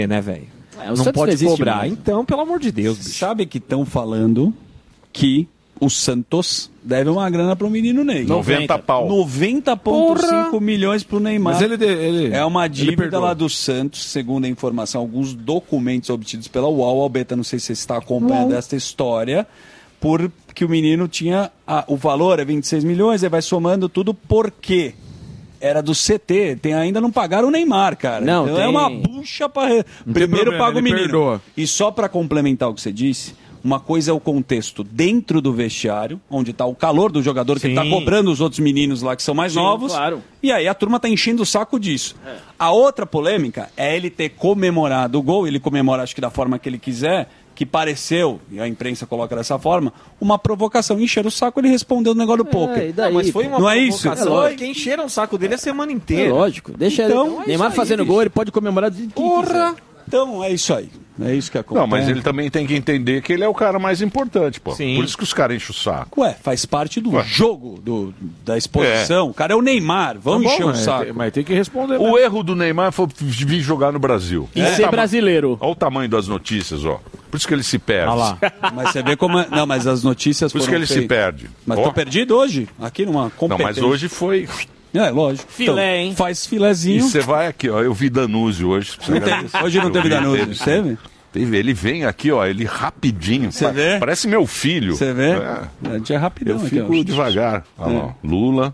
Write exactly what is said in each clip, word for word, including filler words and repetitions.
né, velho? É, não Santos pode não existe cobrar. mais. Então, pelo amor de Deus, bicho. Sabe que estão falando que o Santos deve uma grana pro menino Ney. noventa pau. noventa vírgula cinco milhões pro Neymar. Mas ele, ele é uma dívida perdoa. lá do Santos, segundo a informação, alguns documentos obtidos pela U O L. Albeta, não sei se você está acompanhando esta história, porque o menino tinha a, o valor é vinte e seis milhões, aí vai somando tudo porque era do C T, tem, ainda não pagaram o Neymar, cara. Não, então tem... é uma bucha para primeiro problema, paga o ele menino. perdoa. E só para complementar o que você disse, uma coisa é o contexto dentro do vestiário, onde está o calor do jogador que Sim. está cobrando os outros meninos lá que são mais Sim, novos. claro. E aí a turma tá enchendo o saco disso. É. A outra polêmica é ele ter comemorado o gol, ele comemora acho que da forma que ele quiser, que pareceu, e a imprensa coloca dessa forma, uma provocação. Encheram o saco, ele respondeu o negócio do poker. e daí? Não, mas foi uma Não é isso? provocação, É porque encheram o saco dele a semana inteira. É lógico. Deixa Então, ele. é Neymar isso aí, fazendo bicho. gol, ele pode comemorar do jeito que Porra! quiser. Então é isso aí. É isso que acontece. Não, mas ele também tem que entender que ele é o cara mais importante, pô. Sim. Por isso que os caras enchem o saco. Ué, faz parte do Ué. jogo, do, da exposição. O cara é o Neymar, vão Tá bom, encher o mas saco. tem- Mas tem que responder. O erro do Neymar foi vir jogar no Brasil. E Olha o ser tama- brasileiro. Olha o tamanho das notícias, ó. Por isso que ele se perde. Olha lá. Mas você vê como... é- Não, mas as notícias Por isso que foram ele se feitas. perde. Mas Ó. tô perdido hoje, aqui numa Não, competência. mas hoje foi... É, lógico. Filé, hein? Faz E filezinho. você vai aqui, ó. Eu vi Danúzio hoje. pra você Não tem- agradecer. Hoje não Eu teve vi Danúzio, ele. teve? Teve. Ele vem aqui, ó. Ele rapidinho. Você Pa- vê? Parece meu filho. Você vê? É. A gente é rapidão Eu aqui, fico ó. devagar. Olha lá, ó. Lula.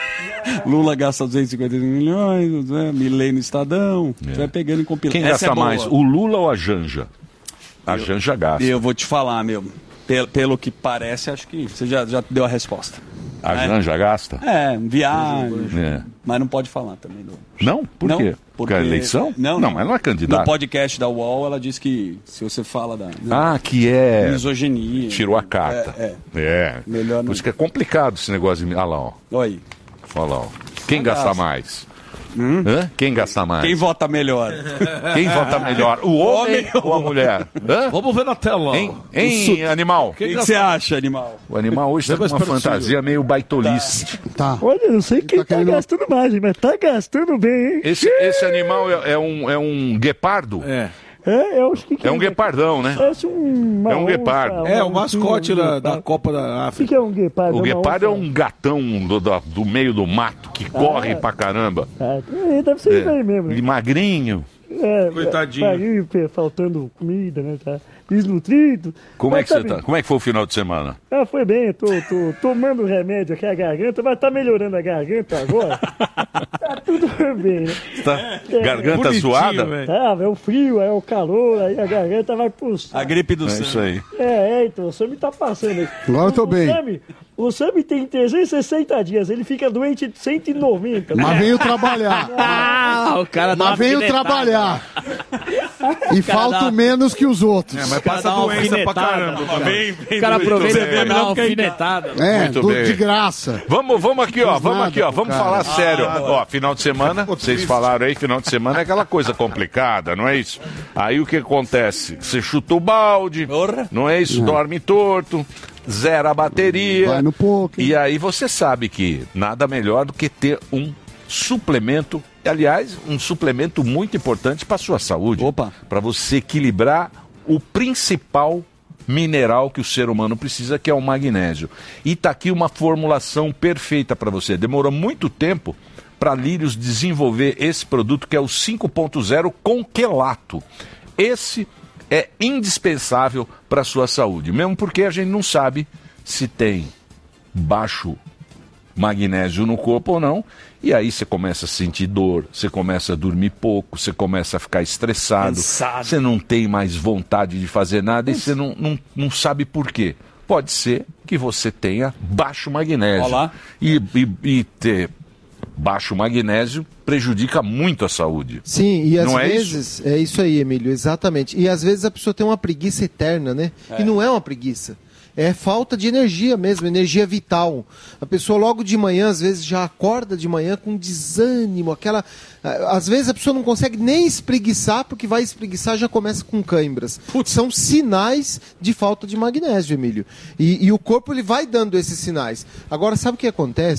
Lula gasta duzentos e cinquenta milhões, né? Milei no Estadão. É. Você vai pegando e compilando. Quem Essa gasta é boa. mais, o Lula ou a Janja? A Janja gasta. Eu vou te falar, meu. Pelo, pelo que parece, acho que você já, já deu a resposta. A É. Janja gasta? É, viagem. É. Mas não pode falar também. Do... Não? Por Não, quê? Porque a eleição? Não, não, mas não é candidato. No podcast da U O L, ela disse que se você fala da né, Ah, que é... misoginia... Tirou a carta. É, é. É. Melhor não. Por isso que é complicado esse negócio de... Olha lá, ó. Olha aí. Olha lá, ó. Quem Não gasta gasta. mais? Hã? Quem gasta mais? Quem vota melhor? Quem vota melhor? O homem ou a mulher? Hã? Vamos ver na tela. Hein, hein animal? O que que você acha, animal? O animal hoje tá com uma fantasia meio baitolice. Tá. Olha, não sei quem Tá tá, querendo- gastando mais, mas tá gastando bem, hein? Esse, esse animal é, é um, é um guepardo? É. É, eu acho que É um guepardão, né? Parece um, uma É um onça, guepardo. uma É, o oncinha, mascote um da, guepardo. da Copa da O que, África. que é um guepardo? O uma guepardo é onça? um gatão do, da- do meio do mato que corre pra caramba. Ah, é, deve ser isso aí mesmo. E Né? magrinho. É, Coitadinho. é, tá faltando comida, né? Tá desnutrido. Como é Mas que você bem. tá? Como é que foi o final de semana? Ah, foi bem, eu tô, tô tomando remédio aqui a garganta, mas tá melhorando a garganta agora. Tá tudo bem, né? Tá? É, Garganta Bonitinho, zoada? velho. Tá, é o frio, é o calor, aí a garganta vai pro saco. A gripe do É sangue. isso aí. É, é, então, o Sami tá passando aí. Agora eu tô O- bem. O Sami, o Sami tem trezentos e sessenta dias, ele fica doente de cento e noventa. Mas veio trabalhar. Ah, o cara dá uma Mas veio alfinetada. trabalhar. E cara falto dá- menos que os outros. É, mas cara passa dá uma doença pra alfinetada. caramba. Vem, vem O cara do- aproveita Você pra vê, dar uma melhor ficar em casa. alfinetada. É, Muito do- bem. de graça. Vamos, vamos aqui, ó. Fez Vamos nada aqui, ó. pro Vamos cara. falar sério. Ah, Ó, final de semana, vocês falaram aí, final de semana é aquela coisa complicada, não é isso? Aí o que acontece? Você chuta o balde, Porra. não é isso? Dorme torto, zera a bateria. Vai no poker. E aí você sabe que nada melhor do que ter um suplemento, aliás, um suplemento muito importante para sua saúde. Opa. Para você equilibrar o principal mineral que o ser humano precisa, que é o magnésio. E está aqui uma formulação perfeita para você. Demorou muito tempo para a Lírios desenvolver esse produto, que é o cinco ponto zero com quelato. Esse é indispensável para a sua saúde, mesmo porque a gente não sabe se tem baixo magnésio no corpo ou não, e aí você começa a sentir dor, você começa a dormir pouco, você começa a ficar estressado, Cansado. você não tem mais vontade de fazer nada e você não, não, não sabe por quê. Pode ser que você tenha baixo magnésio. Olá. E, e, e ter baixo magnésio prejudica muito a saúde. Sim, e às Não é vezes, é isso aí, Emílio, exatamente. E às vezes a pessoa tem uma preguiça eterna, né? E não é uma preguiça. É falta de energia mesmo, energia vital. A pessoa logo de manhã, às vezes, já acorda de manhã com desânimo, aquela... Às vezes a pessoa não consegue nem espreguiçar, porque vai espreguiçar já começa com câimbras. São sinais de falta de magnésio, Emílio. E, e o corpo ele vai dando esses sinais. Agora, sabe o que acontece?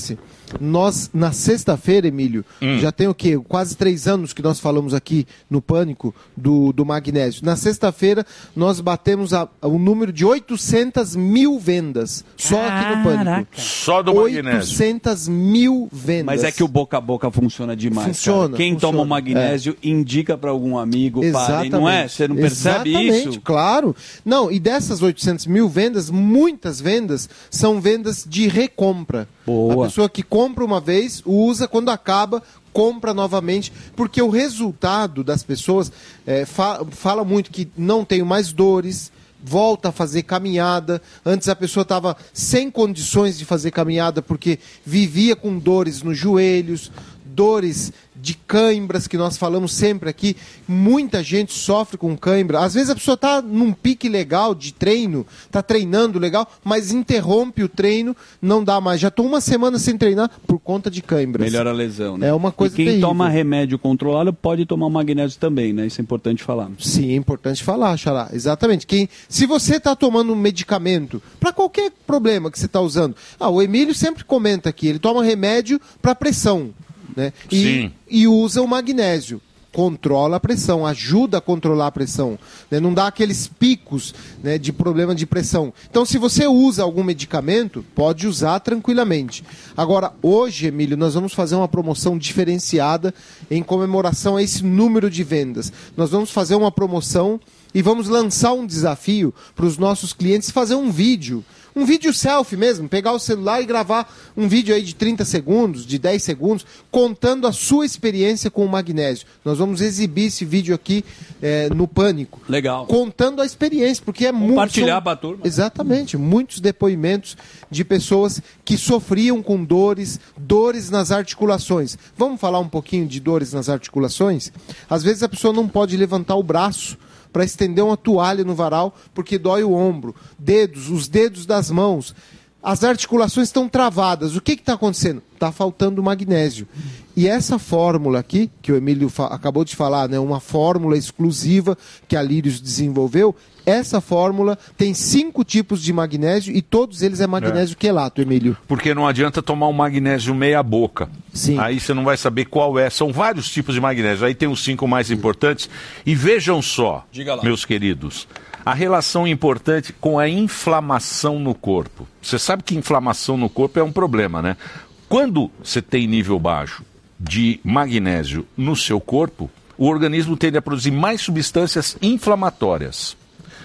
Nós, na sexta-feira, Emílio, Hum. já tem o quê? Quase três anos que nós falamos aqui no Pânico do, do magnésio. Na sexta-feira, nós batemos a- o número de oitocentas mil vendas. Só aqui no Pânico. Só do magnésio. oitocentas mil vendas. Mas é que o boca a boca funciona demais. Funciona, cara. Quem funciona. toma o magnésio indica para algum amigo, parem. Exatamente. Não é? Você não percebe Exatamente, isso? Claro. Não, e dessas oitocentas mil vendas, muitas vendas são vendas de recompra. Boa. A pessoa que compra uma vez, usa, quando acaba, compra novamente, porque o resultado das pessoas é, fa- fala muito que não tenho mais dores, volta a fazer caminhada. Antes a pessoa estava sem condições de fazer caminhada porque vivia com dores nos joelhos, dores de cãibras, que nós falamos sempre aqui. Muita gente sofre com cãibra. Às vezes a pessoa está num pique legal de treino, está treinando legal, mas interrompe o treino, não dá mais. Já estou uma semana sem treinar por conta de cãibras. Melhora a lesão, né? É uma coisa E quem terrível. toma remédio controlado pode tomar o magnésio também, né? Isso é importante falar. Sim, é importante falar, Xará. Exatamente. Quem, se você está tomando um medicamento para qualquer problema que você está usando, ah, o Emílio sempre comenta aqui, ele toma remédio para pressão, né? E, Sim. e usa o magnésio. Controla a pressão, ajuda a controlar a pressão, né? Não dá aqueles picos, né, de problema de pressão. Então, se você usa algum medicamento, pode usar tranquilamente. Agora, hoje, Emílio, nós vamos fazer uma promoção diferenciada em comemoração a esse número de vendas. Nós vamos fazer uma promoção e vamos lançar um desafio para os nossos clientes fazer um vídeo. Um vídeo selfie mesmo, pegar o celular e gravar um vídeo aí de trinta segundos, de dez segundos, contando a sua experiência com o magnésio. Nós vamos exibir esse vídeo aqui eh, no Pânico. Legal. Contando a experiência, porque é muito... Compartilhar são- pra turma. Exatamente, muitos depoimentos de pessoas que sofriam com dores, dores nas articulações. Vamos falar um pouquinho de dores nas articulações? Às vezes a pessoa não pode levantar o braço para estender uma toalha no varal porque dói o ombro, dedos, os dedos das mãos. As articulações estão travadas. O que está acontecendo? Está faltando magnésio. E essa fórmula aqui, que o Emílio fa- acabou de falar, né, uma fórmula exclusiva que a Lírios desenvolveu, essa fórmula tem cinco tipos de magnésio e todos eles é magnésio quelato, Emílio. Porque não adianta tomar um magnésio meia boca. Sim. Aí você não vai saber qual é. São vários tipos de magnésio. Aí tem os cinco mais importantes. E vejam só, Diga lá. meus queridos, a relação importante com a inflamação no corpo. Você sabe que inflamação no corpo é um problema, né? Quando você tem nível baixo de magnésio no seu corpo, o organismo tende a produzir mais substâncias inflamatórias.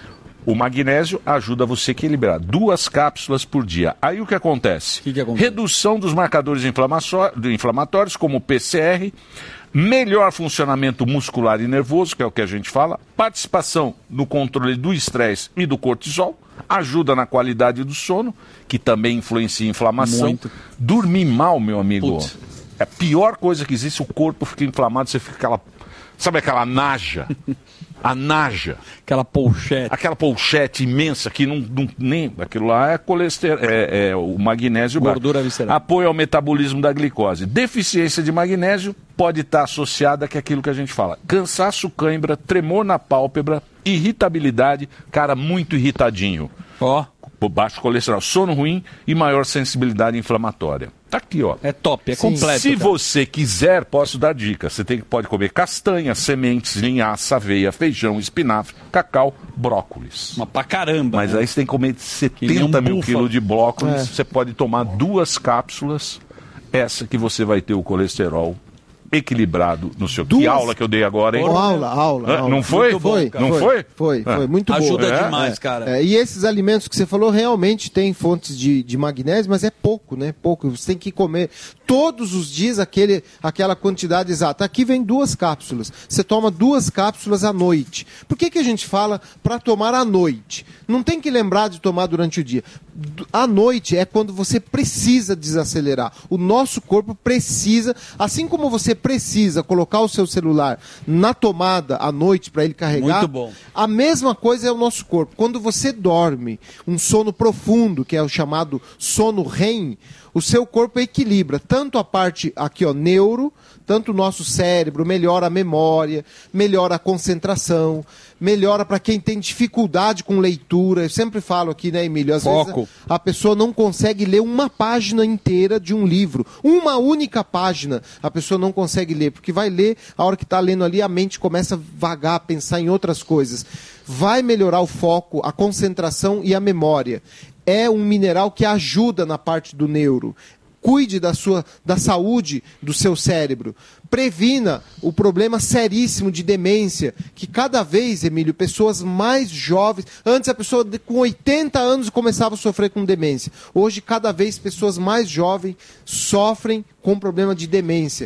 O magnésio ajuda você a equilibrar duas cápsulas por dia. Aí o que acontece? Que que acontece? Redução dos marcadores inflamaçó- inflamatórios, como o P C R, melhor funcionamento muscular e nervoso, que é o que a gente fala, participação no controle do estresse e do cortisol, ajuda na qualidade do sono, que também influencia em inflamação. Muito. Dormir mal, meu amigo, Putz. é a pior coisa que existe, o corpo fica inflamado, você fica aquela... Sabe aquela naja? A naja. Aquela polchete. Aquela polchete imensa que não, não- nem. Aquilo lá é colesterol, é, é o magnésio baixo. Gordura visceral. Apoio ao metabolismo da glicose. Deficiência de magnésio pode estar associada com aquilo que a gente fala: cansaço, cãibra, tremor na pálpebra, irritabilidade, cara muito irritadinho. Ó, Por baixo colesterol, sono ruim e maior sensibilidade inflamatória. Tá aqui, ó. é top, é Sim. completo. Se cara. você quiser, posso dar dicas. Você tem, pode comer castanha, sementes, linhaça, aveia, feijão, espinafre, cacau, brócolis. Mas pra caramba. Mas né? aí você tem que comer nem setenta um mil búfalo. quilos de brócolis. É. Você pode tomar duas cápsulas. Essa que você vai ter o colesterol equilibrado no seu... Que Duas? aula que eu dei agora, hein? Ó, aula, aula, Ah, aula. não foi? Muito bom, Foi, cara. Não foi? Foi, Ah. foi, muito bom. Ajuda É? demais, cara. É, e esses alimentos que você falou realmente têm fontes de, de magnésio, mas é pouco, né? Pouco. Você tem que comer todos os dias aquele, aquela quantidade exata. Aqui vem duas cápsulas. Você toma duas cápsulas à noite. Por que, que a gente fala para tomar à noite? Não tem que lembrar de tomar durante o dia. D- À noite é quando você precisa desacelerar. O nosso corpo precisa, assim como você precisa colocar o seu celular na tomada à noite para ele carregar. Muito bom. A mesma coisa é o nosso corpo. Quando você dorme, um sono profundo, que é o chamado sono R E M, o seu corpo equilibra tanto a parte aqui, ó, neuro, tanto o nosso cérebro, melhora a memória, melhora a concentração, melhora para quem tem dificuldade com leitura. Eu sempre falo aqui, né, Emílio? Às Foco. vezes a, a pessoa não consegue ler uma página inteira de um livro. Uma única página a pessoa não consegue ler, porque vai ler, a hora que está lendo ali, a mente começa a vagar, a pensar em outras coisas. Vai melhorar o foco, a concentração e a memória. É um mineral que ajuda na parte do neuro. Cuide da sua da saúde do seu cérebro. Previna o problema seríssimo de demência, que cada vez, Emílio, pessoas mais jovens... Antes a pessoa com oitenta anos começava a sofrer com demência. Hoje, cada vez, pessoas mais jovens sofrem com problema de demência.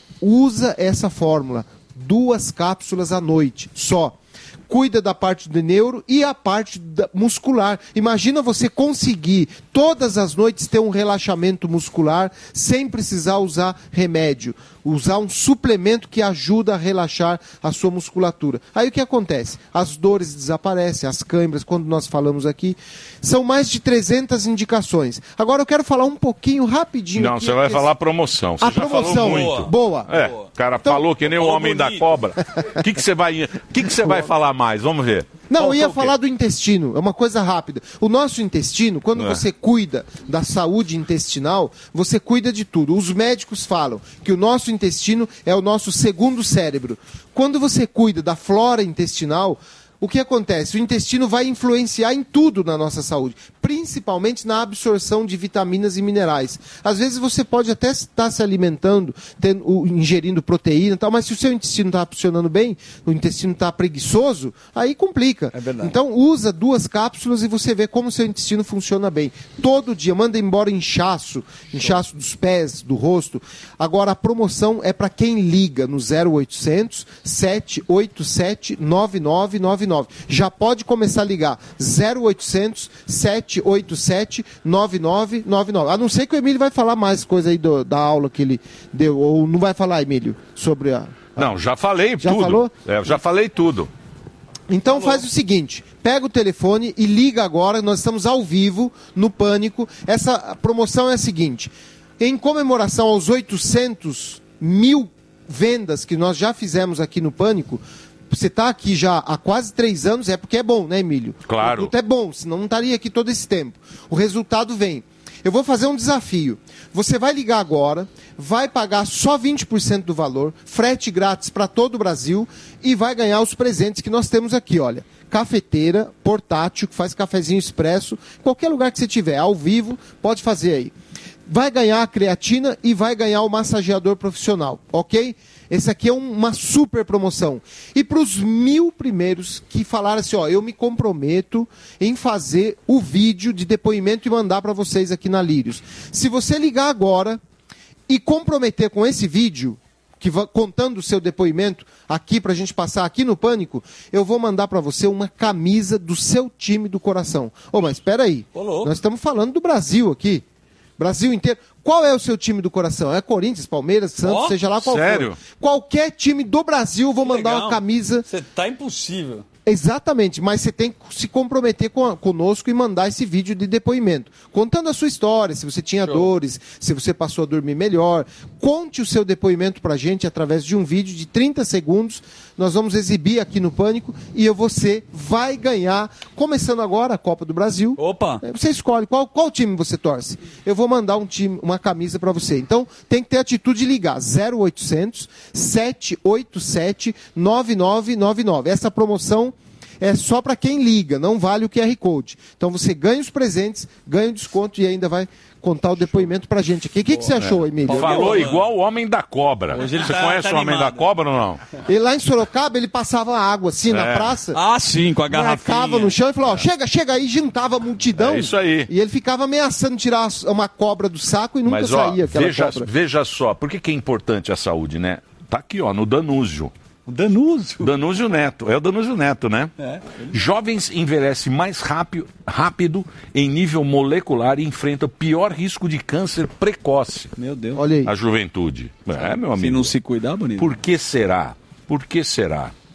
Usa essa fórmula. Duas cápsulas à noite, só. Cuida da parte do neuro e a parte da muscular. Imagina você conseguir todas as noites ter um relaxamento muscular sem precisar usar remédio. Usar um suplemento que ajuda a relaxar a sua musculatura. Aí o que acontece? As dores desaparecem, as câimbras, quando nós falamos aqui. São mais de trezentas indicações. Agora eu quero falar um pouquinho, rapidinho. Não, aqui, você vai esse... falar promoção. Você a já promoção, falou muito. Boa. É, o cara Então, falou que nem o homem bonito. da cobra. O que, que você vai, que que você vai falar mais? Vamos ver. Não, eu Faltou ia o quê? falar do intestino, é uma coisa rápida. O nosso intestino, quando É. você cuida da saúde intestinal, você cuida de tudo. Os médicos falam que o nosso intestino é o nosso segundo cérebro. Quando você cuida da flora intestinal, o que acontece? O intestino vai influenciar em tudo na nossa saúde, principalmente na absorção de vitaminas e minerais. Às vezes você pode até estar se alimentando, tendo, ingerindo proteína e tal, mas se o seu intestino está funcionando bem, o intestino está preguiçoso, aí complica. É verdade. Então usa duas cápsulas e você vê como o seu intestino funciona bem. Todo dia, manda embora inchaço, inchaço dos pés, do rosto. Agora a promoção é para quem liga no zero oitocentos, sete oito sete, nove nove nove nove. Já pode começar a ligar zero oitocentos, sete oito sete, nove nove nove nove. A não ser que o Emílio vai falar mais coisa aí do, da aula que ele deu, ou não vai falar, Emílio, sobre a... a... Não, já falei Já tudo. falou? É, eu já falei tudo. Então faz o seguinte, pega o telefone e liga agora, nós estamos ao vivo, no Pânico. Essa promoção é a seguinte, em comemoração aos oitocentos mil vendas que nós já fizemos aqui no Pânico, você está aqui já há quase três anos, é porque é bom, né, Emílio? Claro. O produto é bom, senão não estaria aqui todo esse tempo. O resultado vem. Eu vou fazer um desafio. Você vai ligar agora, vai pagar só vinte por cento do valor, frete grátis para todo o Brasil e vai ganhar os presentes que nós temos aqui, olha. Cafeteira, portátil, que faz cafezinho expresso, qualquer lugar que você tiver, ao vivo, pode fazer aí. Vai ganhar a creatina e vai ganhar o massageador profissional, ok? Esse aqui é um, uma super promoção. E para os mil primeiros que falaram assim, ó, eu me comprometo em fazer o vídeo de depoimento e mandar para vocês aqui na Lírios. Se você ligar agora e comprometer com esse vídeo, que va- contando o seu depoimento aqui para a gente passar aqui no Pânico, eu vou mandar para você uma camisa do seu time do coração. Ô, mas espera aí, Ô, louco. nós estamos falando do Brasil aqui. Brasil inteiro. Qual é o seu time do coração? É Corinthians, Palmeiras, Santos, Ó, seja lá qual sério? for. Qualquer time do Brasil, eu vou mandar Legal. uma camisa. Você tá impossível. Exatamente, mas você tem que se comprometer com a- conosco e mandar esse vídeo de depoimento. Contando a sua história, se você tinha dores, se você passou a dormir melhor. Conte o seu depoimento pra gente através de um vídeo de trinta segundos. Nós vamos exibir aqui no Pânico e você vai ganhar, começando agora a Copa do Brasil. Opa! É, você escolhe qual, qual time você torce. Eu vou mandar um time, uma camisa para você. Então, tem que ter atitude de ligar. zero oitocentos, sete oito sete, nove nove nove nove. Essa promoção é só para quem liga, não vale o Q R Code. Então, você ganha os presentes, ganha o desconto e ainda vai contar o depoimento pra gente aqui. O que, que você achou, Emílio? Falou igual o homem da cobra. Hoje ele Você tá- conhece tá o homem animado. da cobra ou não? E lá em Sorocaba, ele passava água assim na É. praça. Ah, sim, com a garrafinha. Marcava no chão e falou, ó, chega, chega aí, juntava a multidão. É isso aí. E ele ficava ameaçando tirar uma cobra do saco e nunca Mas ó, saía aquela veja, cobra. veja só, por que, que é importante a saúde, né? Tá aqui, ó, no Danúzio. O Danúzio. Danúzio Neto, é o Danúzio Neto, né? É. Jovens envelhecem mais rápido, rápido em nível molecular e enfrentam pior risco de câncer precoce. Meu Deus. Olha aí. A juventude. É, meu Se amigo. não se cuidar, bonito. Por que será? Por que será?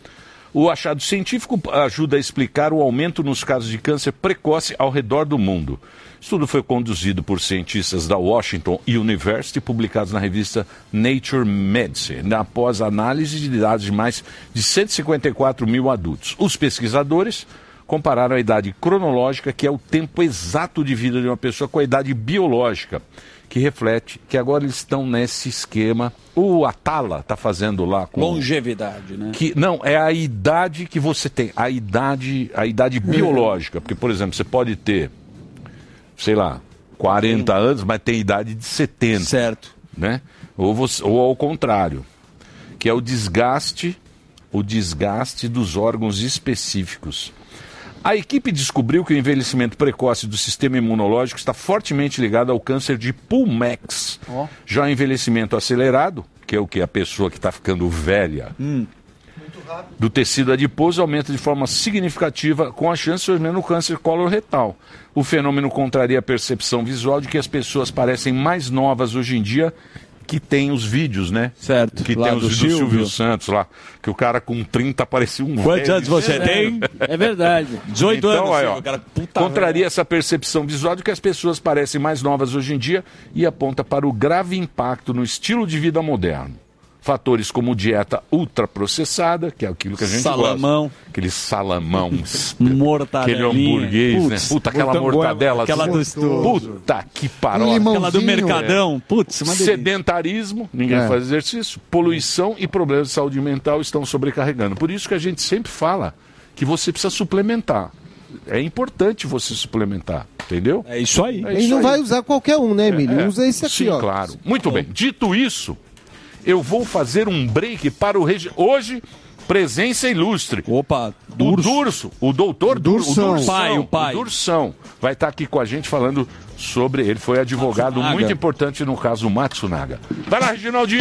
O achado científico ajuda a explicar o aumento nos casos de câncer precoce ao redor do mundo. O estudo foi conduzido por cientistas da Washington University, publicados na revista Nature Medicine, após análise de dados de mais de cento e cinquenta e quatro mil adultos. Os pesquisadores compararam a idade cronológica, que é o tempo exato de vida de uma pessoa, com a idade biológica, que reflete que agora eles estão nesse esquema. O Atala está fazendo lá com... Longevidade, né? Que, não, é a idade que você tem, a idade, a idade biológica. Porque, por exemplo, você pode ter, sei lá, quarenta anos, mas tem idade de setenta. Certo. Né? Ou, você, ou ao contrário, que é o desgaste, o desgaste dos órgãos específicos. A equipe descobriu que o envelhecimento precoce do sistema imunológico está fortemente ligado ao câncer de pulmão. Oh. Já o envelhecimento acelerado, que é o que a pessoa que está ficando velha, hum. do tecido adiposo, aumenta de forma significativa com a chance de surgir no câncer coloretal. O fenômeno contraria a percepção visual de que as pessoas parecem mais novas hoje em dia, que tem os vídeos, né? Certo. Que lá tem os do vídeos do Silvio. Silvio Santos lá, que o cara com trinta parecia um Quantos velho. anos você É, tem? É verdade. dezoito Então, anos. aí, Silvio, ó, cara, puta contraria velho. essa percepção visual de que as pessoas parecem mais novas hoje em dia e aponta para o grave impacto no estilo de vida moderno. Fatores como dieta ultraprocessada, que é aquilo que a gente Salamão. gosta. Aquele salamão. Mortadelinha. Aquele hamburguês, né? Putz, Puta, aquela mortanguela, mortadela. aquela assim. do estu- Puta que Um paródia. limão. Aquela do Mãozinho. Mercadão. Putz, uma delícia. Sedentarismo, ninguém É. faz exercício, poluição e problemas de saúde mental estão sobrecarregando. Por isso que a gente sempre fala que você precisa suplementar. É importante você suplementar, entendeu? É isso aí. É E isso não aí. vai usar qualquer um, né, Emílio? É. Usa esse aqui, Sim, ó. claro. Muito bem. Dito isso, eu vou fazer um break para o regi... Hoje, presença ilustre. Opa, O Durso, o doutor Durso, o Dursão. Dursão, Pai, o pai. o Dursão, vai estar aqui com a gente falando sobre... Ele foi advogado Matsunaga. muito importante no caso Matsunaga. Vai lá, Reginaldinho!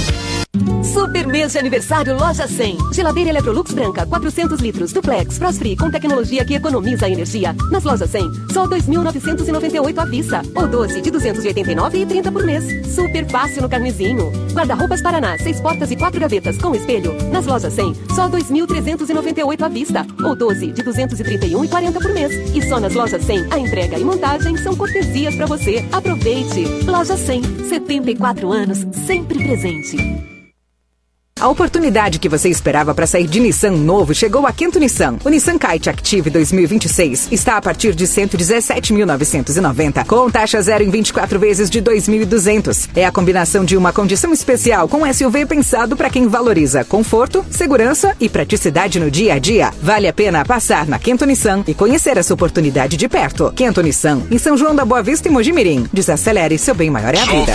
Super mês de aniversário Loja cem. Geladeira Electrolux branca, quatrocentos litros, duplex, frost free, com tecnologia que economiza energia. Nas Lojas cem, só dois mil novecentos e noventa e oito à vista. Ou doze de duzentos e oitenta e nove e trinta por mês. Super fácil no Carnezinho. Guarda-roupas Paraná, seis portas e quatro gavetas com espelho. Nas Lojas cem, só dois mil trezentos e noventa e oito à vista. Ou doze de duzentos e trinta e um e quarenta por mês. E só nas Lojas cem, a entrega e montagem são cortesias pra você. Aproveite. Loja cem, setenta e quatro anos, sempre presente. A oportunidade que você esperava para sair de Nissan novo chegou a Quinto Nissan. O Nissan Kite Active dois mil e vinte e seis está a partir de cento e dezessete mil novecentos e noventa, com taxa zero em vinte e quatro vezes de dois mil e duzentos. É a combinação de uma condição especial com S U V pensado para quem valoriza conforto, segurança e praticidade no dia a dia. Vale a pena passar na Quinto Nissan e conhecer essa oportunidade de perto. Quinto Nissan, em São João da Boa Vista e Mojimirim. Desacelere, seu bem maior é a vida.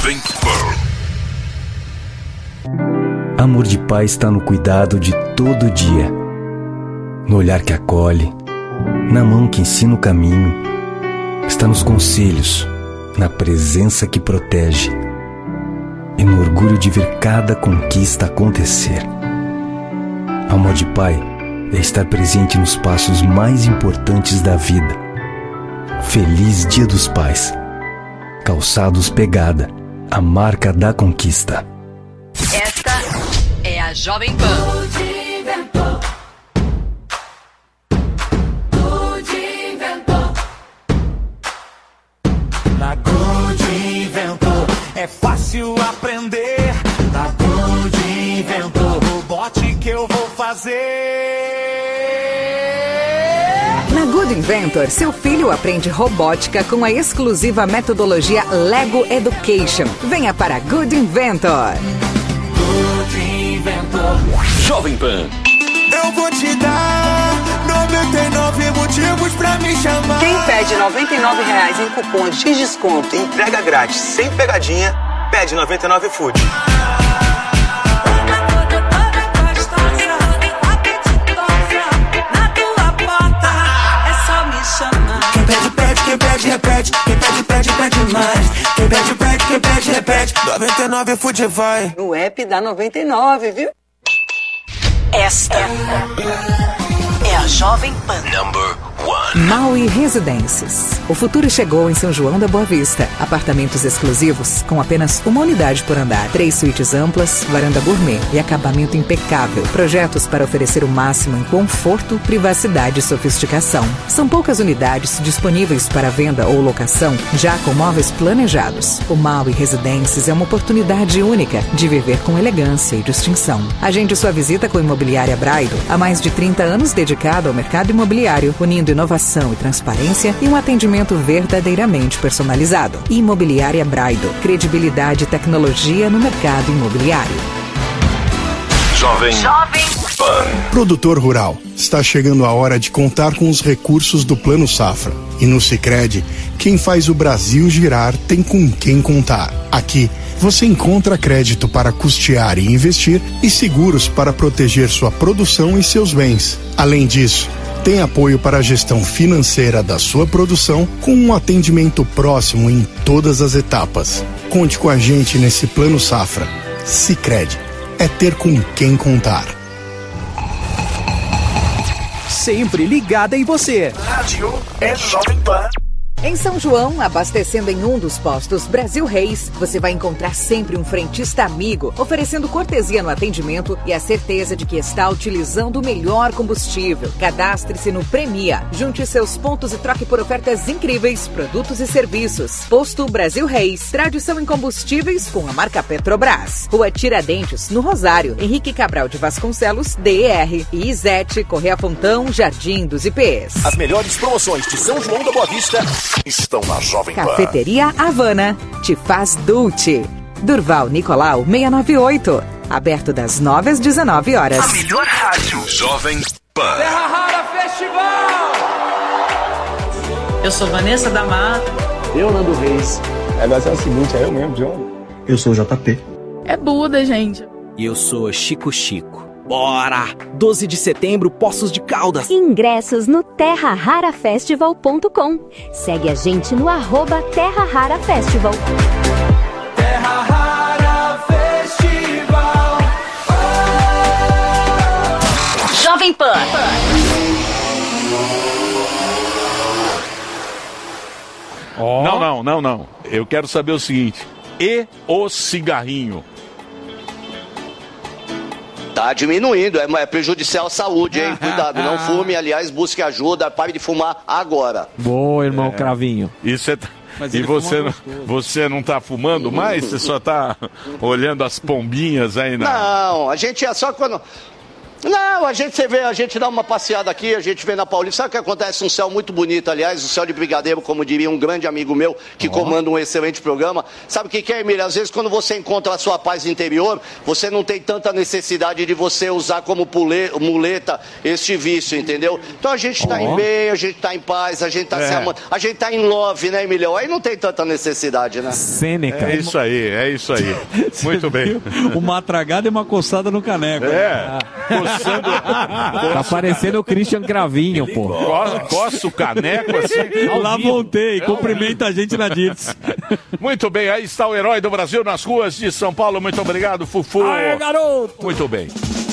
Amor de pai está no cuidado de todo dia, no olhar que acolhe, na mão que ensina o caminho, está nos conselhos, na presença que protege e no orgulho de ver cada conquista acontecer. Amor de pai é estar presente nos passos mais importantes da vida. Feliz Dia dos Pais. Calçados Pegada, a marca da conquista. Esta é a Jovem Pan. Na Good Inventor é fácil aprender. Na Good Inventor, robot que eu vou fazer. Na Good Inventor, seu filho aprende robótica com a exclusiva metodologia Lego Education. Venha para Good Inventor. Good Inventor. Jovem Pan. Eu vou te dar noventa e nove motivos pra me chamar. Quem pede noventa e nove reais em cupons de desconto e entrega grátis sem pegadinha, pede noventa e nove Food. Quem pede, pede, quem pede, repete. Quem pede, pede, pede mais. Quem pede, pede, quem pede, repete. noventa e nove Food vai. No app dá noventa e nove, viu? Esta é a Jovem Pan. Number Maui Residências. O futuro chegou em São João da Boa Vista. Apartamentos exclusivos com apenas uma unidade por andar. Três suítes amplas, varanda gourmet e acabamento impecável. Projetos para oferecer o máximo em conforto, privacidade e sofisticação. São poucas unidades disponíveis para venda ou locação, já com móveis planejados. O Maui Residências é uma oportunidade única de viver com elegância e distinção. Agende sua visita com a Imobiliária Braido. Há mais de trinta anos dedicado ao mercado imobiliário, unindo inovação e transparência e um atendimento verdadeiramente personalizado. Imobiliária Braido. Credibilidade e tecnologia no mercado imobiliário. Jovem, Jovem Pan. Produtor rural, está chegando a hora de contar com os recursos do Plano Safra. E no Sicredi, quem faz o Brasil girar tem com quem contar. Aqui, você encontra crédito para custear e investir e seguros para proteger sua produção e seus bens. Além disso, tem apoio para a gestão financeira da sua produção com um atendimento próximo em todas as etapas. Conte com a gente nesse Plano Safra. Sicredi, é ter com quem contar. Sempre ligada em você. Rádio é Jovem Pan. Em São João, abastecendo em um dos postos Brasil Reis, você vai encontrar sempre um frentista amigo, oferecendo cortesia no atendimento e a certeza de que está utilizando o melhor combustível. Cadastre-se no Premia, junte seus pontos e troque por ofertas incríveis, produtos e serviços. Posto Brasil Reis, tradição em combustíveis com a marca Petrobras. Rua Tiradentes, no Rosário, Henrique Cabral de Vasconcelos, D E R e Izete, Correia Fontão, Jardim dos I Pês. As melhores promoções de São João da Boa Vista estão na Jovem Pan. Cafeteria Havana, te faz Dulce. Durval Nicolau seiscentos e noventa e oito. Aberto das nove às dezenove horas. A melhor rádio. Jovem Pan. Terra Rara Festival. Eu sou Vanessa da Mata. Eu, Nando Reis. É, mas é o seguinte, é eu mesmo, John. Eu sou o J P. É Buda, gente. E eu sou Chico Chico. Bora! doze de setembro, Poços de Caldas. Ingressos no terra rara festival ponto com. Segue a gente no arroba Terra Rara Festival. Terra Rara Festival. Oh! Jovem Pan. Oh. Não, não, não, não. Eu quero saber o seguinte. E o cigarrinho? Tá diminuindo, é, é prejudicial à saúde, hein? Cuidado, não fume, aliás, busque ajuda, pare de fumar agora. Boa, irmão É. Cravinho. Isso é... E você, não- você não tá fumando mais? Você só tá olhando as pombinhas aí na... Não, a gente é só quando... Não, a gente, você vê, a gente dá uma passeada aqui, a gente vê na Paulista. Sabe o que acontece? Um céu muito bonito, aliás, o céu de Brigadeiro, como diria um grande amigo meu, que oh. comanda um excelente programa. Sabe o que, que é, Emília? Às vezes, quando você encontra a sua paz interior, você não tem tanta necessidade de você usar como pule, muleta este vício, entendeu? Então a gente tá oh. em bem, a gente tá em paz, a gente tá É. se amando, a gente tá em love, né, Emília? Aí não tem tanta necessidade, né? Sêneca. É isso aí, é isso aí. Muito bem. Uma tragada e uma coçada no caneco. É, coçando... Tá parecendo o Christian Cravinho, pô. Co- Coça o caneco assim. ao Lá vivo. voltei, cumprimenta a gente na Dirts. Muito bem, aí está o herói do Brasil nas ruas de São Paulo. Muito obrigado, Fufu. Aê, garoto! Muito bem.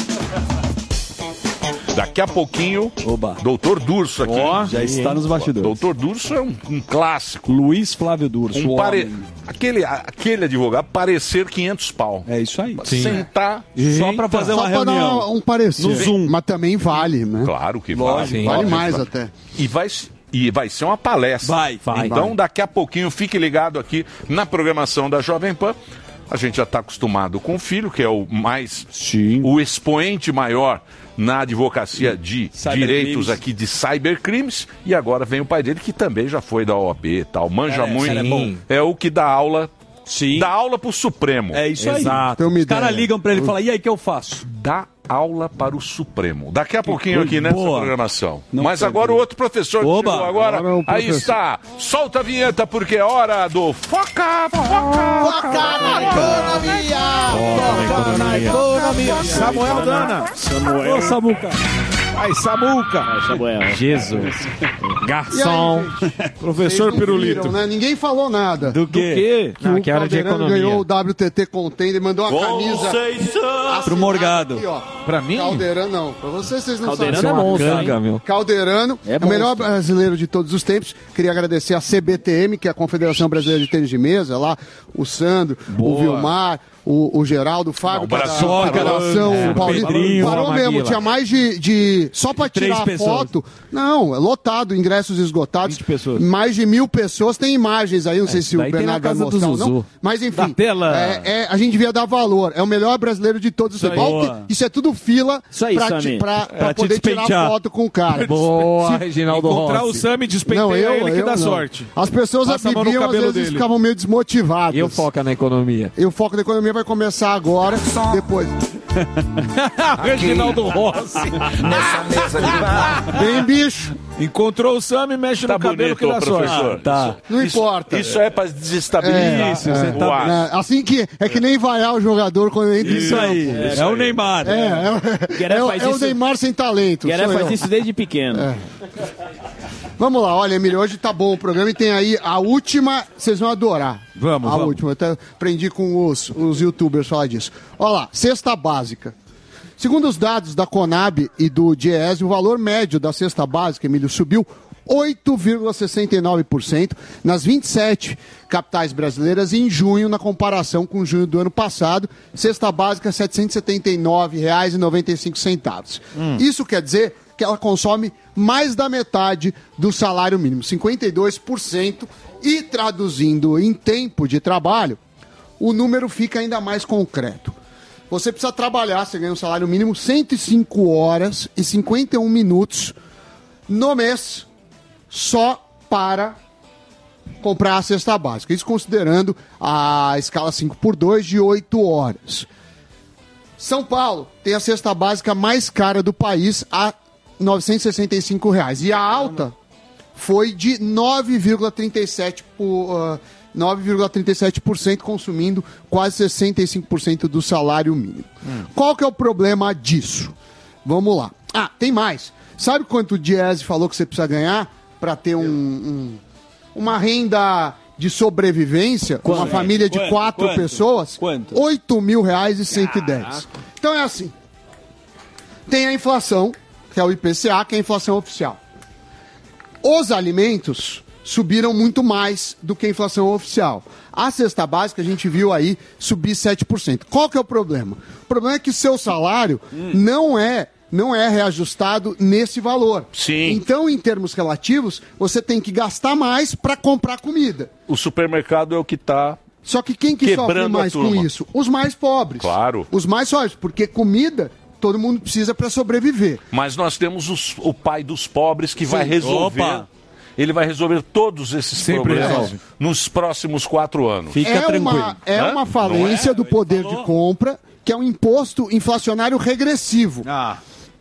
Daqui a pouquinho, Oba. Doutor Durso aqui. Ó, já está nos bastidores. Doutor Durso é um, um clássico. Luiz Flávio Durso. Um o pare... homem. aquele, aquele advogado parecer quinhentos pau. É isso aí. Sentar Só para fazer uma Só pra dar reunião. uma- um parecer. No Zoom. Mas também vale, né? Claro que Lógico, vale. vale Lógico, mais vale. até. E vai, e vai ser uma palestra. Vai, vai. Então, Vai. daqui a pouquinho, fique ligado aqui na programação da Jovem Pan. A gente já está acostumado com o filho, que é o mais... Sim. O expoente maior na advocacia de Cybercrimes. direitos aqui de cybercrimes. E agora vem o pai dele, que também já foi da O A B e tal. Manja É, muito. cara, é bom. É o que dá aula... Sim. Dá aula pro Supremo. É isso Exato. aí. Os caras ligam para ele e falam, e aí, o que eu faço? Dá aula para o Supremo. Daqui a pouquinho aqui nessa boa. programação. Não Mas foi agora bem. o outro professor que Oba, chegou agora. agora é o Aí professor. está. Solta a vinheta porque é hora do Foca, Foca. Foca na economia! Foca na economia. Samuel Dana. Samuel. Ô, Samuca. Ai, Samuca. Jesus. E Garçom. aí, gente? Professor Vocês não Pirulito. viram, né? Ninguém falou nada. Do Do quê? quê? Que Ah, o que era de Caldeirão economia. ganhou o W T T Contender, mandou uma camisa Pro Morgado. aqui, ó. Pra mim? Caldeirano não. Pra vocês, vocês não Caldeirano sabem. é monstro, Canga, hein? meu. Caldeirano é, É o melhor monstro. brasileiro de todos os tempos. Queria agradecer a C B T M, que é a Confederação Brasileira de Tênis de Mesa, lá, o Sandro, Boa. o Vilmar, o, o Geraldo, o Fábio, Não, o da Brasil parou. Federação, É, o Paulinho. Pedrinho, Parou a mesmo, Maguila. tinha mais de, de só pra três tirar pessoas. foto. Não, é lotado, ingressos esgotados. vinte pessoas. Mais de mil pessoas, tem imagens aí, não sei se o daí tem na Bernardo vai casa do mostrar ou não. Zuzu. Mas enfim, Da tela. é, é, a gente devia dar valor. É o melhor brasileiro de todos os Isso aí. tempos. Boa. Isso é tudo fila Isso aí, pra, Sami. ti- pra, pra Pra te poder tirar despentear. foto com o cara. Boa, Reginaldo Encontrar Rossi. o Sami, despenteia ele que dá não. sorte. As pessoas Passa a mão no viviam, às cabelo vezes dele. ficavam meio desmotivadas. E o foca na economia. E o foco da economia vai começar agora, depois. Reginaldo Rossi. Nessa mesa de bar. Bem, bicho. Encontrou o Sami, mexe Tá no cabelo bonito, que dá sorte. professor. Tá. Não Isso- importa. Isso é pra desestabilizar Isso, o você tá- ar. É, assim que é que nem vaiar o jogador quando entra Isso em campo. aí. É, É, o Neymar. é, é, Gueré é o- faz é o isso- Neymar sem talento. Gueré sou faz eu. isso desde pequeno. É. Vamos lá, olha, Emílio, hoje tá bom o programa e tem aí a última, vocês vão adorar. Vamos, A vamos. última, eu até aprendi com os, os youtubers falar disso. Olha lá, cesta básica. Segundo os dados da Conab e do Diese, o valor médio da cesta básica, Emílio, subiu oito vírgula sessenta e nove por cento nas vinte e sete capitais brasileiras em junho, na comparação com junho do ano passado. Cesta básica, setecentos e setenta e nove reais e noventa e cinco centavos. Isso quer dizer que ela consome mais da metade do salário mínimo, cinquenta e dois por cento, e traduzindo em tempo de trabalho, o número fica ainda mais concreto. Você precisa trabalhar, você ganha um salário mínimo, cento e cinco horas e cinquenta e um minutos no mês, só para comprar a cesta básica. Isso considerando a escala cinco por dois de oito horas. São Paulo tem a cesta básica mais cara do país, a novecentos e sessenta e cinco reais. E a alta foi de nove vírgula trinta e sete por, uh, nove vírgula trinta e sete por cento, consumindo quase sessenta e cinco por cento do salário mínimo. Hum. Qual que é o problema disso? Vamos lá. Ah, tem mais. Sabe quanto o Diese falou que você precisa ganhar para ter um, um, uma renda de sobrevivência? Quanto? Uma família de Quanto? quatro Quanto? pessoas? Quanto? oito mil reais e cento e dez. Então é assim. Tem a inflação, que é o I P C A, que é a inflação oficial. Os alimentos subiram muito mais do que a inflação oficial. A cesta básica, a gente viu aí, subir sete por cento. Qual que é o problema? O problema é que o seu salário hum. não é não é reajustado nesse valor. Sim. Então, em termos relativos, você tem que gastar mais para comprar comida. O supermercado é o que está Só que quem que sofre mais com isso? Os mais pobres. Claro. Os mais pobres, porque comida todo mundo precisa para sobreviver. Mas nós temos os, o pai dos pobres que Sim. vai resolver. Opa. Ele vai resolver todos esses Sempre problemas resolve. nos próximos quatro anos. é uma, é Hã? uma falência Não é? do poder de compra, que é um imposto inflacionário regressivo. Ah.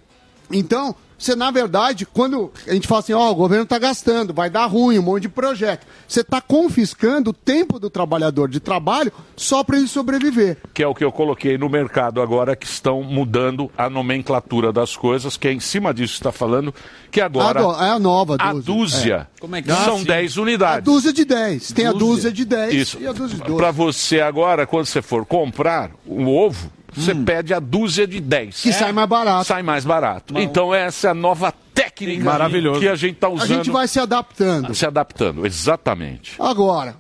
Então, você, na verdade, quando a gente fala assim, ó, o governo está gastando, vai dar ruim, um monte de projeto, você está confiscando o tempo do trabalhador de trabalho só para ele sobreviver. Que é o que eu coloquei no mercado agora, que estão mudando a nomenclatura das coisas, que é em cima disso que está falando, que agora A do- é a nova a dúzia. dúzia É. Como é que- são Ah, sim. dez A unidades. dúzia de dez. Tem a dúzia de dez Isso. e a dúzia de doze. Para você agora, quando você for comprar o ovo, você pede a dúzia de dez. Que sai mais barato. Sai mais barato. Então essa é a nova técnica Maravilhoso. que a gente está A usando. gente vai se adaptando. Se adaptando, exatamente. Agora,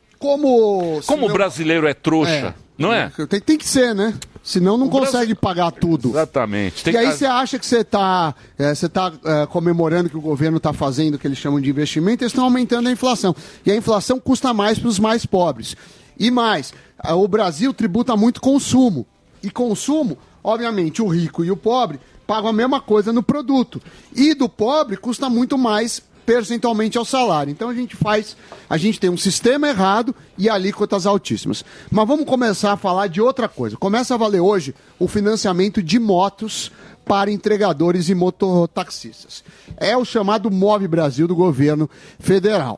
como... Como senão- o brasileiro é trouxa, não é? Tem, tem que ser, né? Senão não consegue pagar tudo. Exatamente. Tem e aí que- você acha que você está é, você tá, é, comemorando que o governo está fazendo o que eles chamam de investimento, eles estão aumentando a inflação. E a inflação custa mais para os mais pobres. E mais, a- o Brasil tributa muito consumo. E consumo, obviamente, o rico e o pobre pagam a mesma coisa no produto. E do pobre custa muito mais percentualmente ao salário. Então a gente faz, a gente tem um sistema errado e alíquotas altíssimas. Mas vamos começar a falar de outra coisa. Começa a valer hoje o financiamento de motos para entregadores e mototaxistas. É o chamado Move Brasil do governo federal.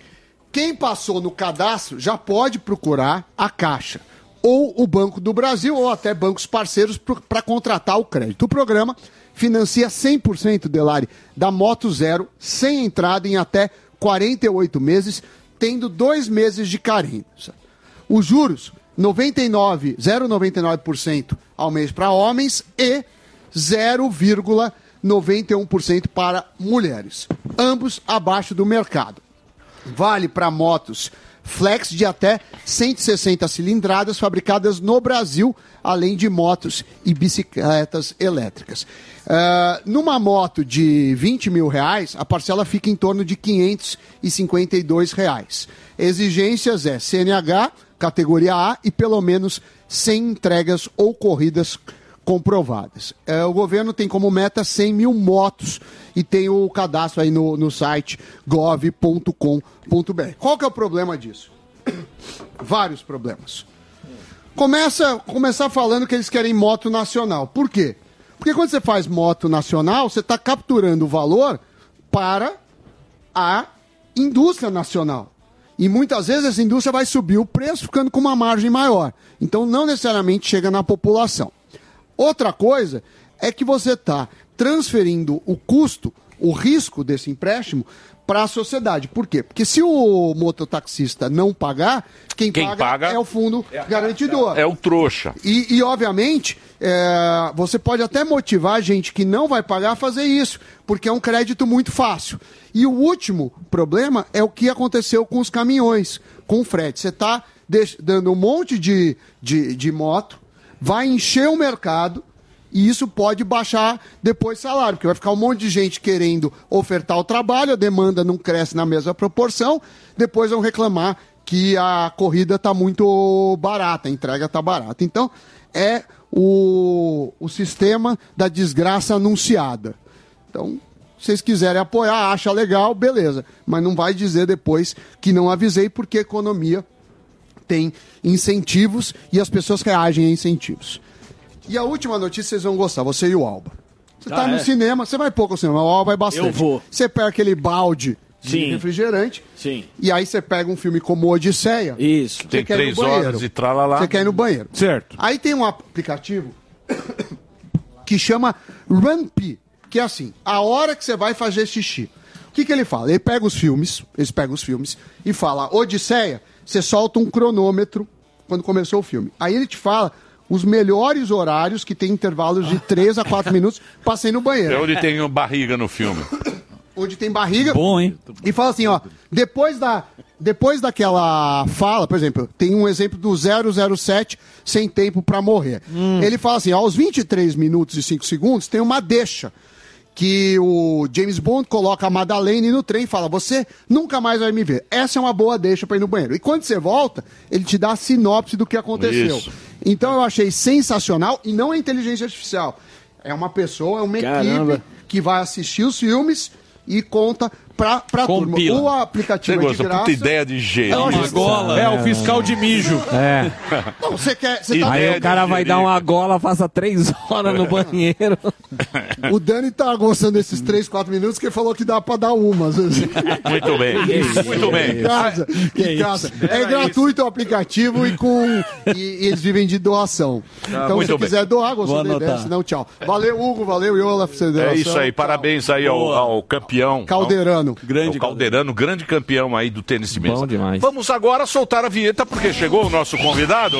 Quem passou no cadastro já pode procurar a Caixa ou o Banco do Brasil, ou até bancos parceiros para contratar o crédito. O programa financia cem por cento, Delari, da Moto Zero, sem entrada em até quarenta e oito meses, tendo dois meses de carência. Os juros, noventa e nove vírgula noventa e nove por cento ao mês para homens e zero vírgula noventa e um por cento para mulheres, ambos abaixo do mercado. Vale para motos flex de até cento e sessenta cilindradas fabricadas no Brasil, além de motos e bicicletas elétricas. Uh, numa moto de vinte mil reais, a parcela fica em torno de quinhentos e cinquenta e dois reais. Exigências é C N H, categoria A e pelo menos cem entregas ou corridas comprovadas. É, o governo tem como meta cem mil motos e tem o cadastro aí no, no site gov ponto com ponto b r. Qual que é o problema disso? Vários problemas. Começa começar falando que eles querem moto nacional. Por quê? Porque quando você faz moto nacional, você está capturando o valor para a indústria nacional. E muitas vezes essa indústria vai subir o preço ficando com uma margem maior. Então não necessariamente chega na população. Outra coisa é que você está transferindo o custo, o risco desse empréstimo para a sociedade. Por quê? Porque se o mototaxista não pagar, quem, quem paga, paga é o fundo é, garantidor. É o trouxa. E, e obviamente, é, você pode até motivar a gente que não vai pagar a fazer isso, porque é um crédito muito fácil. E o último problema é o que aconteceu com os caminhões, com o frete. Você está dando um monte de, de, de moto, vai encher o mercado e isso pode baixar depois salário, porque vai ficar um monte de gente querendo ofertar o trabalho, a demanda não cresce na mesma proporção, depois vão reclamar que a corrida está muito barata, a entrega está barata. Então, é o, o sistema da desgraça anunciada. Então, se vocês quiserem apoiar, acha legal, beleza. Mas não vai dizer depois que não avisei, porque a economia tem incentivos e as pessoas reagem a incentivos. E a última notícia vocês vão gostar, você e o Alba. Você tá ah, no é? cinema, você vai pouco ao cinema, o Alba vai bastante. Eu vou. Você pega aquele balde de Sim. refrigerante. Sim. E aí você pega um filme como Odisseia. Isso. Tem três horas e tralalá. Você quer ir no banheiro. Certo. Aí tem um aplicativo que chama Runpee, que é assim, a hora que você vai fazer xixi. O que, que ele fala? Ele pega os filmes, eles pegam os filmes e fala, Odisseia, você solta um cronômetro quando começou o filme. Aí ele te fala os melhores horários, que tem intervalos de três a quatro minutos, passei no banheiro. É onde tem barriga no filme. Onde tem barriga. Bom, hein? E fala assim, ó, depois, da, depois daquela fala, por exemplo, tem um exemplo do zero zero sete, Sem Tempo Pra Morrer. Hum. Ele fala assim, aos vinte e três minutos e cinco segundos, tem uma deixa, que o James Bond coloca a Madeleine no trem e fala, você nunca mais vai me ver. Essa é uma boa deixa para ir no banheiro. E quando você volta, ele te dá a sinopse do que aconteceu. Isso. Então eu achei sensacional, e não é inteligência artificial. É uma pessoa, é uma Caramba. equipe que vai assistir os filmes e conta pra, pra turma. O aplicativo você é de gosta, graça. puta ideia de gênio. Uma gola. É, o fiscal de mijo. É. Não, você quer... Você tá Aí o cara vai dar uma gola, passa três horas no banheiro. O Dani tá gostando desses três, quatro minutos, que ele falou que dá pra dar uma. Às vezes. Muito bem, muito bem. Em casa, em casa. É gratuito o aplicativo e, com, e, e eles vivem de doação. Ah, então, se você bem. quiser doar, gostou da ideia, senão tchau. Valeu, Hugo, valeu, Iola, federação. É isso aí, parabéns aí ao, ao campeão. Caldeirano. Ao, grande ao Caldeirano, grande campeão aí do tênis de mesa. Bom demais. Vamos agora soltar a vinheta, porque chegou o nosso convidado.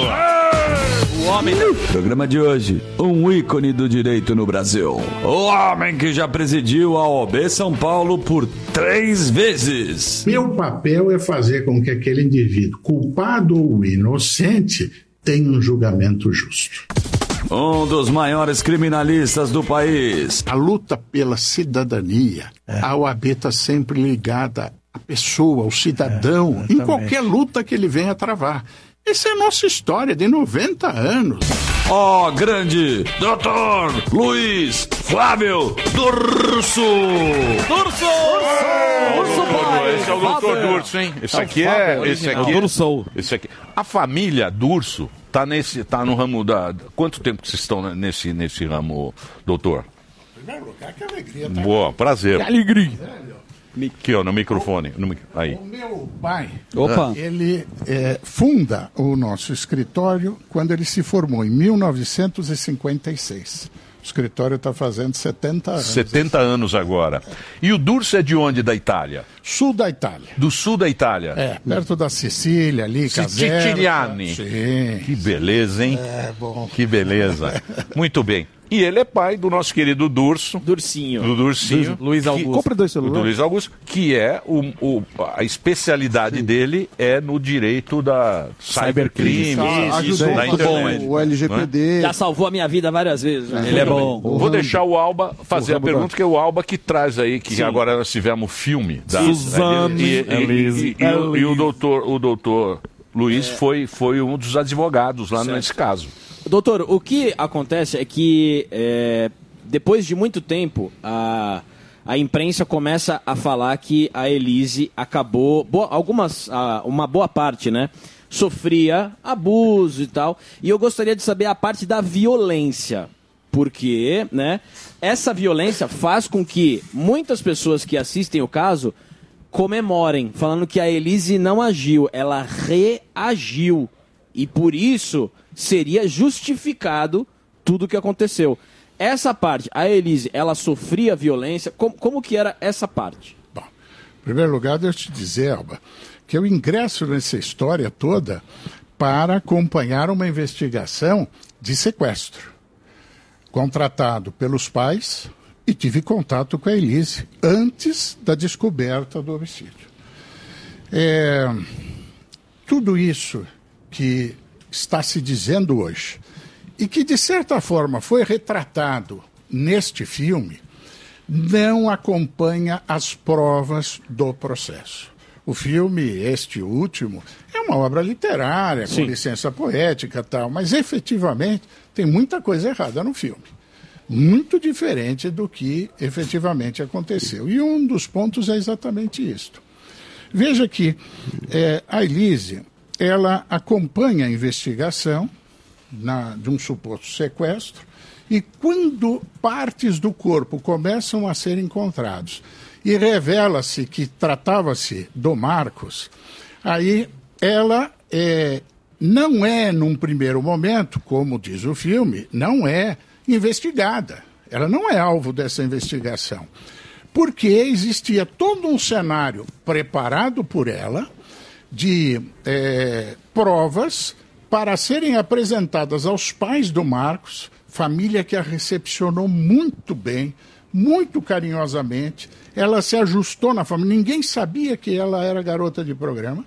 O homem... Programa de hoje, um ícone do direito no Brasil. O homem que já presidiu a O A B São Paulo por três vezes. Meu papel é fazer com que aquele indivíduo, culpado ou inocente, tenha um julgamento justo. Um dos maiores criminalistas do país. A luta pela cidadania, é. A O A B está sempre ligada à pessoa, ao cidadão, é, em qualquer luta que ele venha travar. Essa é a nossa história de noventa anos. Ó, oh, grande doutor Luiz Flávio Durso. Durso! Durso, pai! Esse é o doutor Durso, hein? Esse aqui é... Esse aqui é... Durso. Esse aqui. A família Durso tá, nesse, tá no ramo da... Quanto tempo que vocês estão nesse, nesse ramo, doutor? Em primeiro lugar, que alegria. Tá? Boa, prazer. Que alegria. Aqui, ó, no microfone. No, aí. O meu pai, Opa. ele é, funda o nosso escritório quando ele se formou, em mil novecentos e cinquenta e seis. O escritório está fazendo setenta anos. setenta anos agora. E o Durso é de onde da Itália? Sul da Itália. Do sul da Itália? É, perto da Sicília, ali, Caserta. Siciliani. Sim. Que beleza, hein? É, bom. Que beleza. Muito bem. E ele é pai do nosso querido Durso. Dursinho. Do Dursinho. Luiz Augusto. Que, Compre dois celulares. Do Luiz Augusto, que é o, o, a especialidade Sim. dele é no direito da cybercrime. Ah, ajudou da internet. O L G P D. Já salvou a minha vida várias vezes. Né? Ele é bom. Vou deixar o Alba fazer a pergunta, que é o Alba que traz aí, que Sim. agora nós tivemos filme. Da, Suzane. E, e, e, e, e, o, e o doutor, o doutor Luiz é. foi, foi um dos advogados lá certo. nesse caso. Doutor, o que acontece é que é, depois de muito tempo a, a imprensa começa a falar que a Elise acabou, boa, algumas, a, uma boa parte, né, sofria abuso e tal. E eu gostaria de saber a parte da violência, porque, né, essa violência faz com que muitas pessoas que assistem o caso comemorem, falando que a Elise não agiu, ela reagiu. E por isso seria justificado tudo o que aconteceu. Essa parte, a Elise, ela sofria violência? Como, como que era essa parte? Bom, em primeiro lugar, deixa eu te dizer, Alba, que eu ingresso nessa história toda para acompanhar uma investigação de sequestro, contratado pelos pais, e tive contato com a Elise antes da descoberta do homicídio. É, tudo isso que está se dizendo hoje, e que de certa forma foi retratado neste filme, não acompanha as provas do processo. O filme, este último, é uma obra literária, com Sim. licença poética e tal, mas efetivamente tem muita coisa errada no filme. Muito diferente do que efetivamente aconteceu. E um dos pontos é exatamente isto. Veja que é, a Elise, ela acompanha a investigação na, de um suposto sequestro, e quando partes do corpo começam a ser encontrados e revela-se que tratava-se do Marcos, aí ela é, não é, num primeiro momento, como diz o filme, não é investigada. Ela não é alvo dessa investigação, porque existia todo um cenário preparado por ela de é, provas para serem apresentadas aos pais do Marcos, família que a recepcionou muito bem, muito carinhosamente. Ela se ajustou na família, ninguém sabia que ela era garota de programa.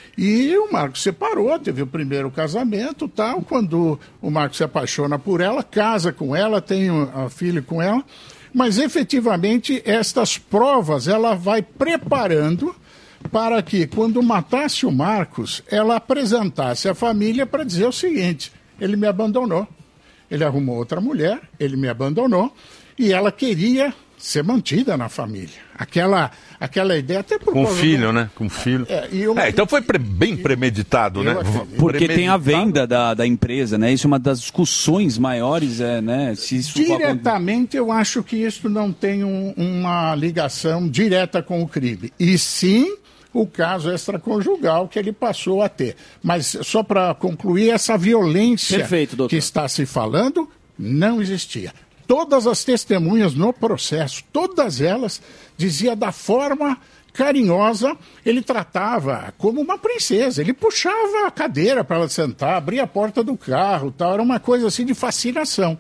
E o Marcos separou, teve o primeiro casamento, tal. Quando o Marcos se apaixona por ela, casa com ela, tem a filha com ela. Mas, efetivamente, estas provas ela vai preparando para que, quando matasse o Marcos, ela apresentasse a família para dizer o seguinte: ele me abandonou, ele arrumou outra mulher, ele me abandonou, e ela queria ser mantida na família. Aquela, aquela ideia, até por Com causa filho, do... né? Com filho. É, e uma... é, então foi pre- bem premeditado, né? Porque premeditado. tem a venda da, da empresa, né? Isso é uma das discussões maiores, é, né? Se isso Diretamente, eu acho que isso não tem um, uma ligação direta com o crime. E sim o caso extraconjugal que ele passou a ter. Mas, só para concluir, essa violência Perfeito, que está se falando não existia. Todas as testemunhas no processo, todas elas, dizia da forma carinhosa, ele tratava como uma princesa. Ele puxava a cadeira para ela sentar, abria a porta do carro, tal. Era uma coisa assim de fascinação.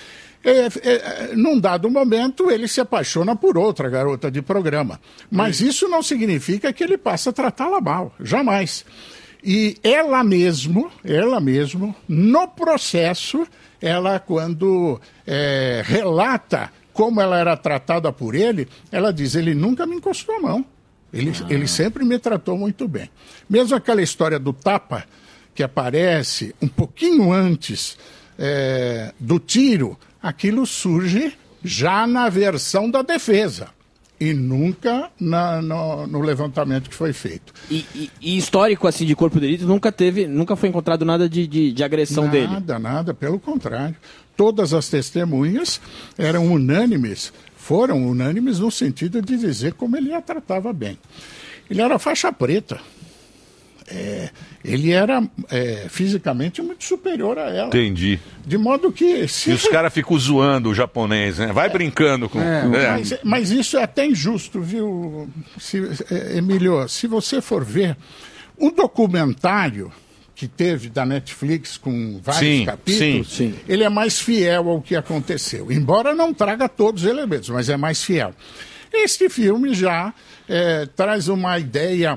É, é, num dado momento, ele se apaixona por outra garota de programa. Mas isso não significa que ele passa a tratá-la mal, jamais. E ela mesmo, ela mesmo, no processo, ela quando é, relata como ela era tratada por ele, ela diz: ele nunca me encostou a mão. Ele, ah. ele sempre me tratou muito bem. Mesmo aquela história do tapa, que aparece um pouquinho antes é, do tiro, aquilo surge já na versão da defesa. E nunca na, no, no levantamento que foi feito. E, e, e histórico assim de corpo de delito nunca teve, nunca foi encontrado nada de, de, de agressão nada, dele? Nada, nada, pelo contrário. Todas as testemunhas eram unânimes, foram unânimes no sentido de dizer como ele a tratava bem. Ele era faixa preta. É, ele era é, fisicamente muito superior a ela. Entendi. De modo que... Se... E os caras ficam zoando o japonês, né? Vai é, brincando com... É, é. Mas, mas isso é até injusto, viu, se, é, Emílio? Se você for ver, o documentário que teve da Netflix com vários Sim, capítulos, sim, sim. ele é mais fiel ao que aconteceu. Embora não traga todos os elementos, mas é mais fiel. Este filme já é, traz uma ideia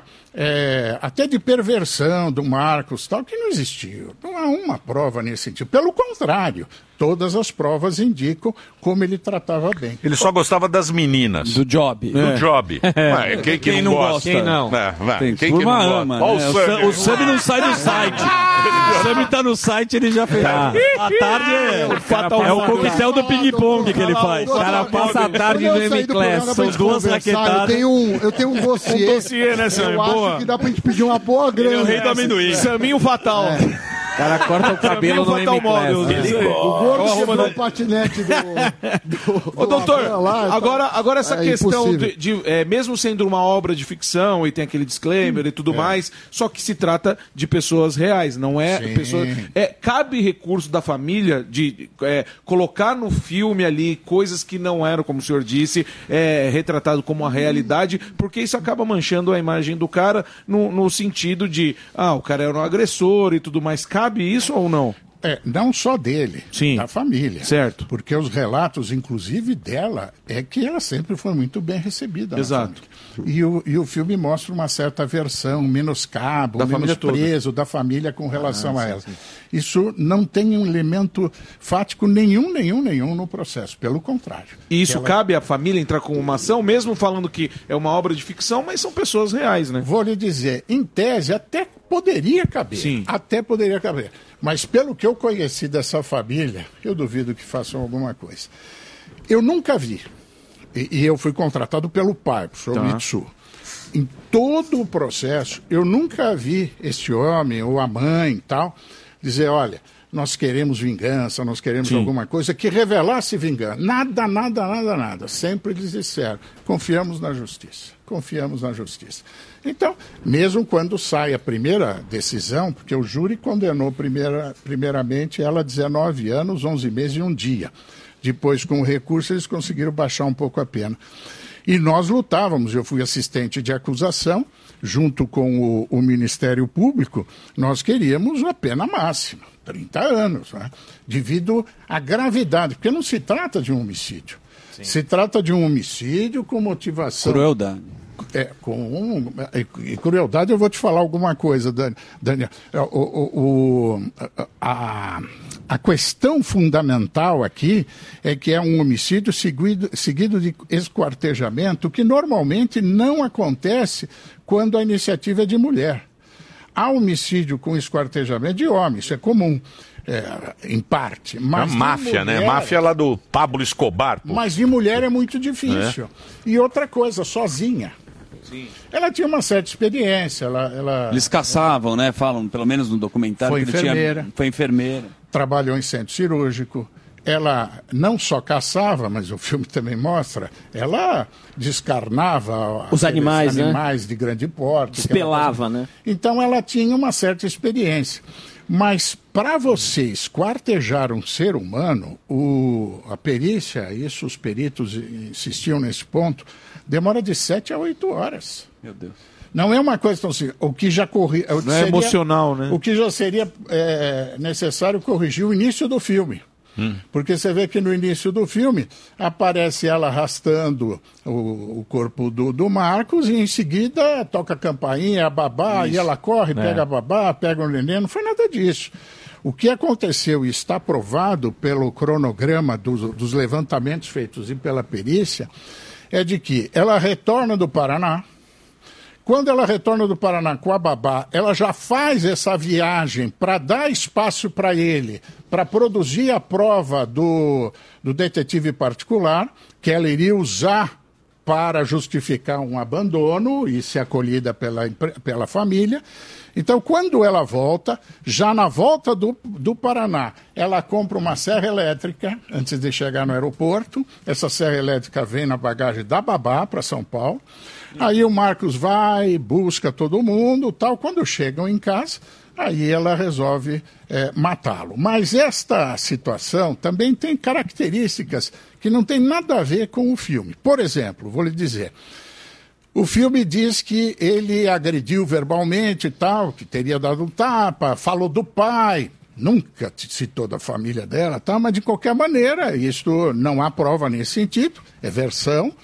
é, até de perversão do Marcos, tal, que não existiu. Não há uma prova nesse sentido. Pelo contrário, todas as provas indicam como ele tratava bem. Ele só gostava das meninas. Do job. Do É. job. Vai, quem, Quem que não não gosta? gosta? Quem não? É, vai. Tem Quem que turma não ama, gosta? Ó, né? o O Sami. Sam- o Sami não sai do site. O Sami tá no site, ele já fez. Tá. A tarde é, O fatal é o fatal. coquetel do ping-pong que ele faz. O cara passa a tarde no M-Class. São duas Eu raquetadas. tenho um, eu tenho um dossiê. Um dossiê, né, Sam? Eu Boa. acho que dá pra gente pedir uma boa grana. Ele é o rei do amendoim. Saminho Fatal. O cara corta o cabelo no M-Class. O gordo quebrou o patinete do... do Ô, doutor, do lá, tá- agora, agora essa é questão impossível. de, de, é, mesmo sendo uma obra de ficção e tem aquele disclaimer e tudo mais, só que se trata de pessoas reais, não é Sim. pessoas. É, cabe recurso da família de é, colocar no filme ali coisas que não eram, como o senhor disse, é, retratado como a realidade, porque isso acaba manchando a imagem do cara no, no sentido de, ah, o cara era um agressor e tudo mais. Cabe isso ou não? É, não só dele, Sim. da família. Certo. Porque os relatos, inclusive dela, é que ela sempre foi muito bem recebida. na Exato. família. E o, e o filme mostra uma certa aversão, um menoscabo, Da um família toda. menosprezo da família com relação Ah, a sim, ela. sim. Isso não tem um elemento fático nenhum, nenhum, nenhum no processo. Pelo contrário. E isso Ela- cabe à família entrar com uma ação, mesmo falando que é uma obra de ficção, mas são pessoas reais, né? Vou lhe dizer, em tese até poderia caber. Sim. Até poderia caber. Mas pelo que eu conheci dessa família, eu duvido que façam alguma coisa. Eu nunca vi. E, e eu fui contratado pelo pai, o professor Tá. Mitsu. Em todo o processo, eu nunca vi este homem ou a mãe e tal dizer, olha, nós queremos vingança, nós queremos Sim. alguma coisa que revelasse vingança. Nada, nada, nada, nada. Sempre eles disseram, confiamos na justiça, confiamos na justiça. Então, mesmo quando sai a primeira decisão, porque o júri condenou primeira, primeiramente ela a dezenove anos, onze meses e um dia. Depois, com o recurso, eles conseguiram baixar um pouco a pena. E nós lutávamos, eu fui assistente de acusação, junto com o, o Ministério Público, nós queríamos a pena máxima, trinta anos, né? Devido à gravidade, porque não se trata de um homicídio. Sim. Se trata de um homicídio com motivação... Crueldade. É, com um, e crueldade, eu vou te falar alguma coisa, Dan- Daniel. O, o, o, a, a questão fundamental aqui é que é um homicídio seguido, seguido de esquartejamento, que normalmente não acontece quando a iniciativa é de mulher. Há homicídio com esquartejamento de homem, isso é comum. É, em parte. Mas a de máfia, né? mulher- Máfia lá do Pablo Escobar. Pô. Mas de mulher é muito difícil. E outra coisa, sozinha. Ela tinha uma certa experiência. Ela, ela Eles caçavam, né? Falam, pelo menos no documentário, Foi que ele tinha- enfermeira. foi enfermeira. trabalhou em centro cirúrgico. Ela não só caçava, mas o filme também mostra, ela descarnava Os animais, aqueles né? animais de grande porte. Despelava, aquela coisa. né? Então ela tinha uma certa experiência. Mas para você esquartejar um ser humano, o, a perícia, isso os peritos insistiam nesse ponto, demora de sete a oito horas. Meu Deus. Não é uma coisa tão simples. O que já corri, o que Não é emocional, né? O que já seria é, necessário corrigir o início do filme. Hum. Porque você vê que no início do filme aparece ela arrastando o, o corpo do, do Marcos e em seguida toca a campainha, a babá, Isso. e ela corre, É. pega a babá, pega o neném. Não foi nada disso. O que aconteceu e está provado pelo cronograma dos, dos levantamentos feitos e pela perícia é de que ela retorna do Paraná. Quando ela retorna do Paraná com a babá, ela já faz essa viagem para dar espaço para ele, para produzir a prova do, do detetive particular, que ela iria usar para justificar um abandono e ser acolhida pela, empre- pela família. Então, quando ela volta, já na volta do, do Paraná, ela compra uma serra elétrica antes de chegar no aeroporto. Essa serra elétrica vem na bagagem da babá para São Paulo. Aí o Marcos vai, busca todo mundo, tal. Quando chegam em casa, aí ela resolve é, matá-lo. Mas esta situação também tem características que não tem nada a ver com o filme. Por exemplo, vou lhe dizer, O filme diz que ele agrediu verbalmente e tal, que teria dado um tapa, falou do pai, nunca citou da família dela, tá? Mas de qualquer maneira, isto não há prova nesse sentido, é versão.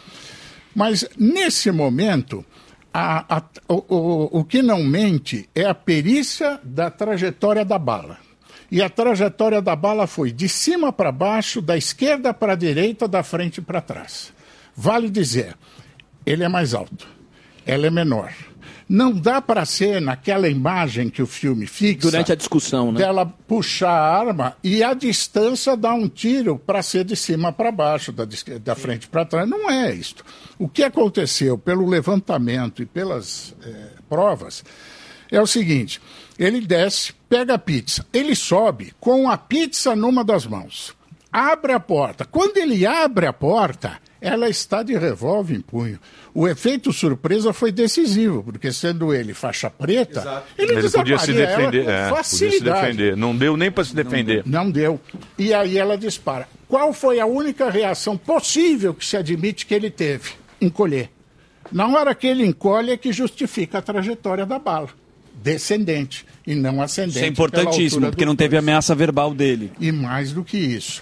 Mas nesse momento, a, a, o, o, o que não mente é a perícia da trajetória da bala. E a trajetória da bala foi de cima para baixo, da esquerda para a direita, da frente para trás. Vale dizer, ele é mais alto, ela é menor. Não dá para ser naquela imagem que o filme fixa... Durante a discussão, né? Dela puxar a arma e a distância dar um tiro para ser de cima para baixo, da, da frente para trás. Não é isto. O que aconteceu pelo levantamento e pelas eh, provas é o seguinte... Ele desce, pega a pizza, ele sobe com a pizza numa das mãos, abre a porta. Quando ele abre a porta, ela está de revólver em punho. O efeito surpresa foi decisivo, porque sendo ele faixa preta, Exato. ele, ele podia se defender. Com é, facilidade. Podia se defender. Não deu nem para se defender. Não, não deu. E aí ela dispara. Qual foi a única reação possível que se admite que ele teve? Encolher. Na hora que ele encolhe é que justifica a trajetória da bala. Descendente e não ascendente. Isso é importantíssimo, porque não teve ameaça verbal dele. E mais do que isso,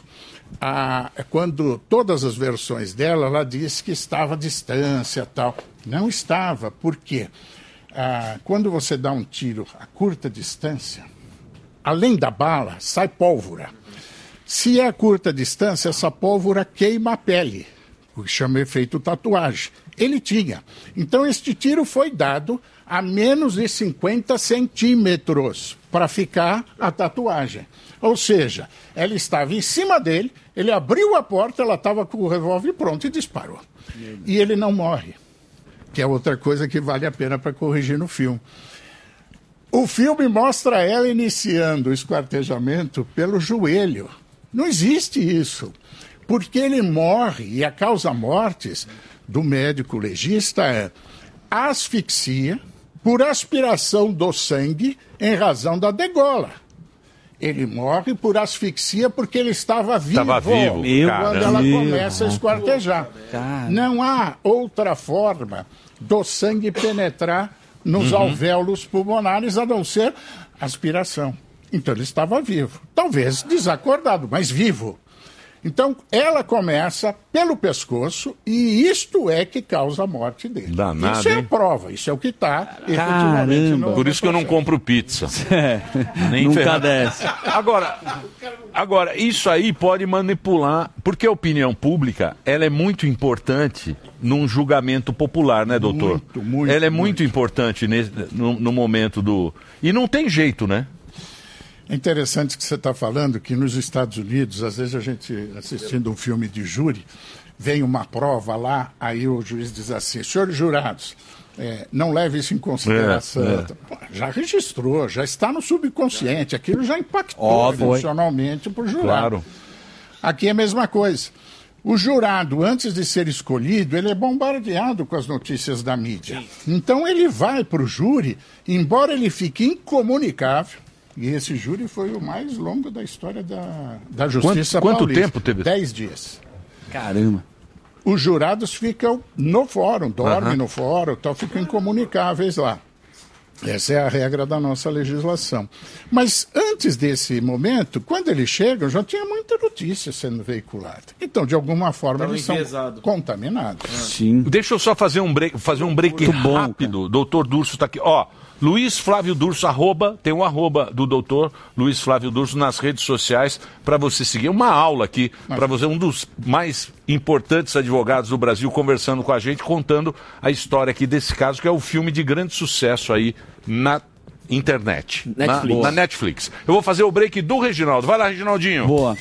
a, quando todas as versões dela, ela disse que estava à distância e tal. Não estava, por quê? Ah, quando você dá um tiro a curta distância, além da bala, sai pólvora. Se é a curta distância, essa pólvora queima a pele, o que chama efeito tatuagem. Ele tinha. Então, este tiro foi dado a menos de cinquenta centímetros para ficar a tatuagem. Ou seja, ela estava em cima dele, ele abriu a porta, ela estava com o revólver pronto e disparou. E ele não morre, que é outra coisa que vale a pena para corrigir no filme. O filme mostra ela iniciando o esquartejamento pelo joelho. Não existe isso, porque ele morre, e a causa-mortes do médico legista é asfixia por aspiração do sangue em razão da degola. Ele morre por asfixia porque ele estava vivo, estava vivo Meu, quando ela começa a esquartejar. Caramba. Não há outra forma do sangue penetrar nos uhum. alvéolos pulmonares a não ser aspiração. Então ele estava vivo. Talvez desacordado, mas vivo. Então, ela começa pelo pescoço e isto é que causa a morte dele. Danado, isso é a hein? prova, isso é o que está. Caramba! Por isso que eu não compro pizza. É, Nem nunca ferra... desce. Agora, agora, isso aí pode manipular, porque a opinião pública, ela é muito importante num julgamento popular, né, doutor? Muito, muito. Ela é muito, muito. importante nesse, no, no momento do... E não tem jeito, né? É interessante que você está falando que nos Estados Unidos, às vezes a gente, assistindo um filme de júri, vem uma prova lá, aí o juiz diz assim, senhores jurados, é, não leve isso em consideração. É, é. Pô, já registrou, já está no subconsciente, aquilo já impactou Óbvio. emocionalmente para o jurado. Claro. Aqui é a mesma coisa. O jurado, antes de ser escolhido, ele é bombardeado com as notícias da mídia. Então ele vai para o júri, embora ele fique incomunicável. E esse júri foi o mais longo da história da, da Justiça Quanto, quanto Paulista. tempo teve? Dez dias. Caramba. Os jurados ficam no fórum, dormem Uhum. no fórum, então ficam incomunicáveis lá. Essa é a regra da nossa legislação. Mas antes desse momento, quando eles chegam, já tinha muita notícia sendo veiculada. Então, de alguma forma, Tava eles são enviesado. contaminados. Sim. Deixa eu só fazer um break, fazer um break Muito bom, rápido. Doutor Durso está aqui. Ó, Luiz Flávio Durso, arroba, tem um arroba do doutor Luiz Flávio Durso nas redes sociais para você seguir. Uma aula aqui para você, um dos mais importantes advogados do Brasil, conversando com a gente, contando a história aqui desse caso, que é o filme de grande sucesso aí na internet. Netflix. Na, na Netflix. Eu vou fazer o break do Reginaldo. Vai lá, Reginaldinho. Boa.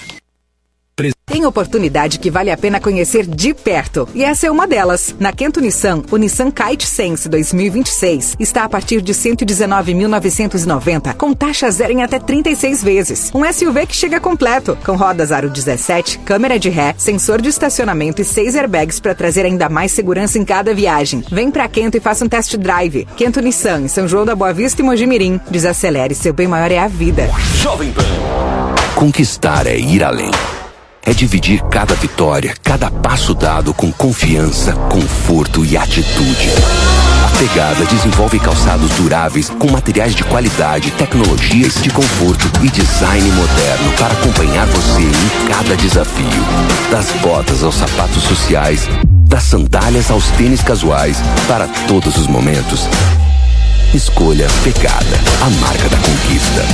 Tem oportunidade que vale a pena conhecer de perto. E essa é uma delas. Na Kento Nissan, o Nissan Kite Sense dois mil e vinte e seis está a partir de cento e dezenove mil novecentos e noventa, com taxa zero em até trinta e seis vezes. Um S U V que chega completo, com rodas aro dezessete, câmera de ré, sensor de estacionamento e seis airbags para trazer ainda mais segurança em cada viagem. Vem pra Kento e faça um test drive. Kento Nissan, em São João da Boa Vista e Mojimirim. Desacelere, seu bem maior é a vida. Jovem Pan. Conquistar é ir além. é dividir cada vitória, cada passo dado com confiança, conforto e atitude. A Pegada desenvolve calçados duráveis com materiais de qualidade, tecnologias de conforto e design moderno para acompanhar você em cada desafio. Das botas aos sapatos sociais, das sandálias aos tênis casuais, para todos os momentos. Escolha Pegada, a marca da conquista.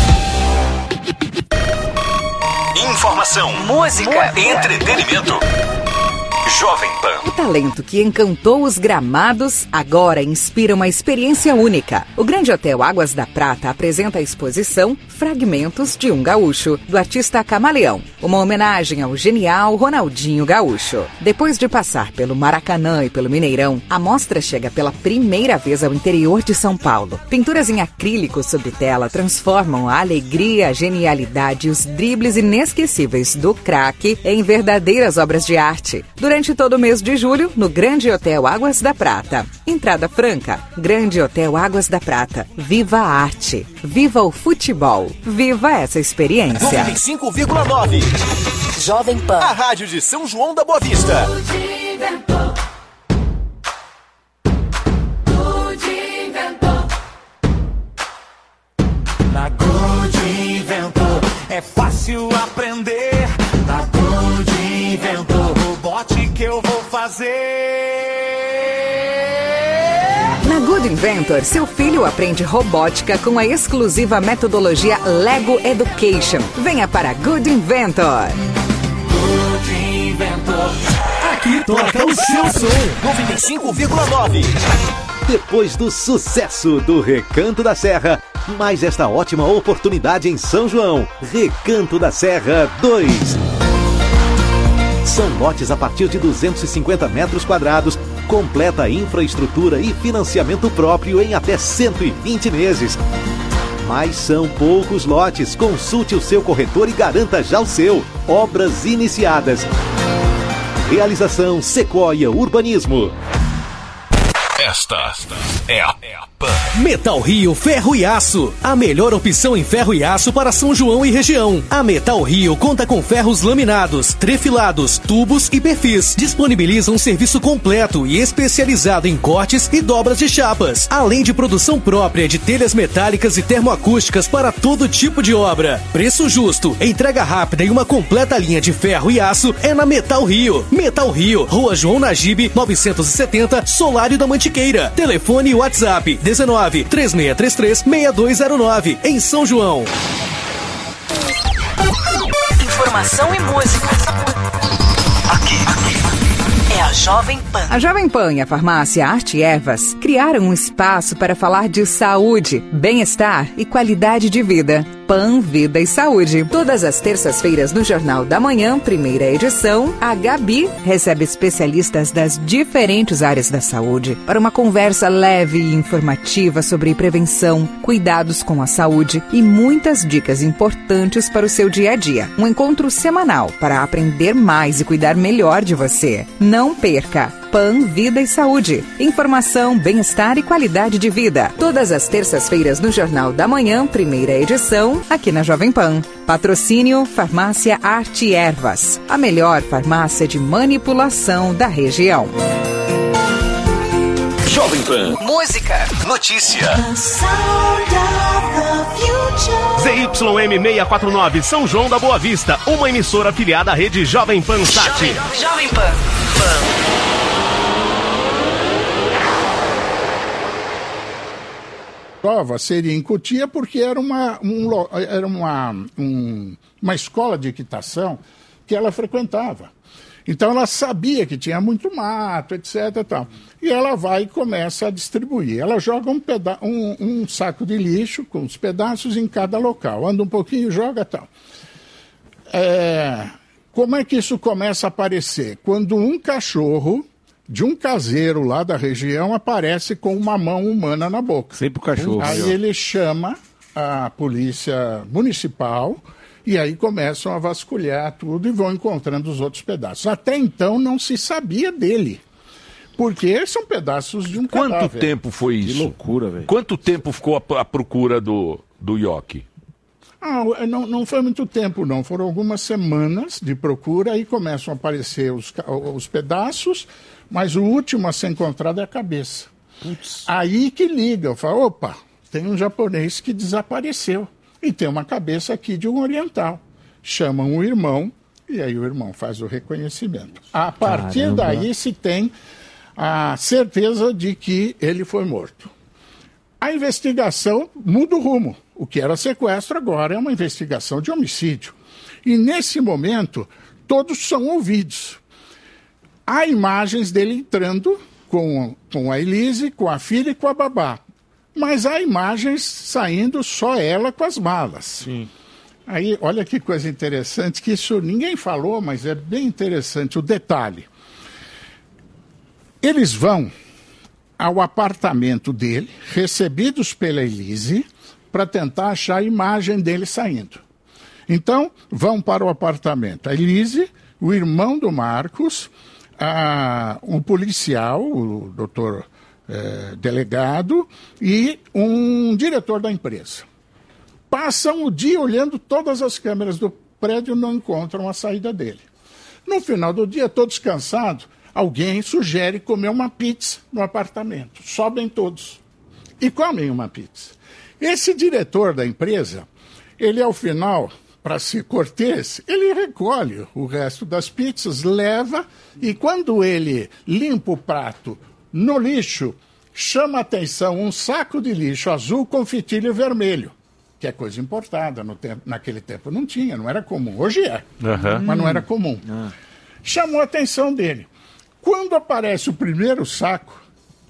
Informação, música, entretenimento. Jovem Pan. O talento que encantou os gramados agora inspira uma experiência única. O Grande Hotel Águas da Prata apresenta a exposição Fragmentos de um Gaúcho, do artista Camaleão, uma homenagem ao genial Ronaldinho Gaúcho. Depois de passar pelo Maracanã e pelo Mineirão, a mostra chega pela primeira vez ao interior de São Paulo. Pinturas em acrílico sobre tela transformam a alegria, a genialidade e os dribles inesquecíveis do craque em verdadeiras obras de arte. Durante todo o mês de julho, no Grande Hotel Águas da Prata. Entrada franca. Grande Hotel Águas da Prata. Viva a arte. Viva o futebol. Viva essa experiência. noventa e cinco vírgula nove. Jovem Pan. A rádio de São João da Boa Vista. Na Good Inventor é fácil aprender. Na Good Inventor, robote que eu vou fazer. Na Good Inventor, seu filho aprende robótica com a exclusiva metodologia Lego Education. Venha para Good Inventor. Good Inventor. Aqui toca o seu som. noventa e cinco vírgula nove. Depois do sucesso do Recanto da Serra, mais esta ótima oportunidade em São João. Recanto da Serra dois. São lotes a partir de duzentos e cinquenta metros quadrados, completa infraestrutura e financiamento próprio em até cento e vinte meses. Mas são poucos lotes. Consulte o seu corretor e garanta já o seu. Obras iniciadas. Realização Sequoia Urbanismo. Esta é a Pan. Metal Rio Ferro e Aço. A melhor opção em ferro e aço para São João e região. A Metal Rio conta com ferros laminados, trefilados, tubos e perfis. Disponibiliza um serviço completo e especializado em cortes e dobras de chapas. Além de produção própria de telhas metálicas e termoacústicas para todo tipo de obra. Preço justo, entrega rápida e uma completa linha de ferro e aço é na Metal Rio. Metal Rio, Rua João Nagibe, novecentos e setenta, Solário da Mantiqueira. Telefone e WhatsApp dezenove, três seis três três, seis dois zero nove, em São João. Informação e música. Aqui, aqui. É a Jovem Pan. A Jovem Pan e a farmácia Arte Ervas criaram um espaço para falar de saúde, bem-estar e qualidade de vida. Pan, Vida e Saúde. Todas as terças-feiras no Jornal da Manhã, primeira edição, a Gabi recebe especialistas das diferentes áreas da saúde para uma conversa leve e informativa sobre prevenção, cuidados com a saúde e muitas dicas importantes para o seu dia a dia. Um encontro semanal para aprender mais e cuidar melhor de você. Não perca! Pan, Vida e Saúde. Informação, bem-estar e qualidade de vida. Todas as terças-feiras no Jornal da Manhã, primeira edição, aqui na Jovem Pan. Patrocínio Farmácia Arte Ervas. A melhor farmácia de manipulação da região. Jovem Pan. Música. Notícia. Z Y M seiscentos e quarenta e nove, São João da Boa Vista. Uma emissora afiliada à rede Jovem Pan Sat. Jovem, Jovem Pan. Pan. Prova seria em Cotia porque era uma, um, era uma, um, uma escola de equitação que ela frequentava. Então ela sabia que tinha muito mato, etc. Tal. E ela vai e começa a distribuir. Ela joga um, peda um, um saco de lixo com os pedaços em cada local. Anda um pouquinho e joga tal. É, como é que isso começa a aparecer? Quando um cachorro de um caseiro lá da região aparece com uma mão humana na boca. Sempre o cachorro. Aí ele chama a polícia municipal e aí começam a vasculhar tudo e vão encontrando os outros pedaços. Até então não se sabia dele, porque são pedaços de um Quanto cadáver. tempo foi isso? Que loucura, velho. Quanto tempo ficou a, a procura do, do Ioki? Ah, não, não foi muito tempo, não. Foram algumas semanas de procura e começam a aparecer os, os pedaços, mas o último a ser encontrado é a cabeça. Putz. Aí que liga, eu falo, opa, tem um japonês que desapareceu e tem uma cabeça aqui de um oriental. Chamam o irmão e aí o irmão faz o reconhecimento. A partir Caramba. daí se tem a certeza de que ele foi morto. A investigação muda o rumo. O que era sequestro agora é uma investigação de homicídio. E nesse momento, todos são ouvidos. Há imagens dele entrando com, com a Elise, com a filha e com a babá. Mas há imagens saindo só ela com as malas. Sim. Aí, olha que coisa interessante, que isso ninguém falou, mas é bem interessante o detalhe. Eles vão ao apartamento dele, recebidos pela Elise, para tentar achar a imagem dele saindo. Então, vão para o apartamento. A Elise, o irmão do Marcos, a, um policial, o doutor eh, delegado, e um diretor da empresa. Passam o dia olhando todas as câmeras do prédio e não encontram a saída dele. No final do dia, todos cansados, alguém sugere comer uma pizza no apartamento. Sobem todos e comem uma pizza. Esse diretor da empresa, ele ao final, para ser cortês, ele recolhe o resto das pizzas, leva e quando ele limpa o prato no lixo, chama a atenção um saco de lixo azul com fitilho vermelho, que é coisa importada. No tempo, naquele tempo não tinha, não era comum. Hoje é, uhum. mas não era comum. Uhum. Chamou a atenção dele. Quando aparece o primeiro saco,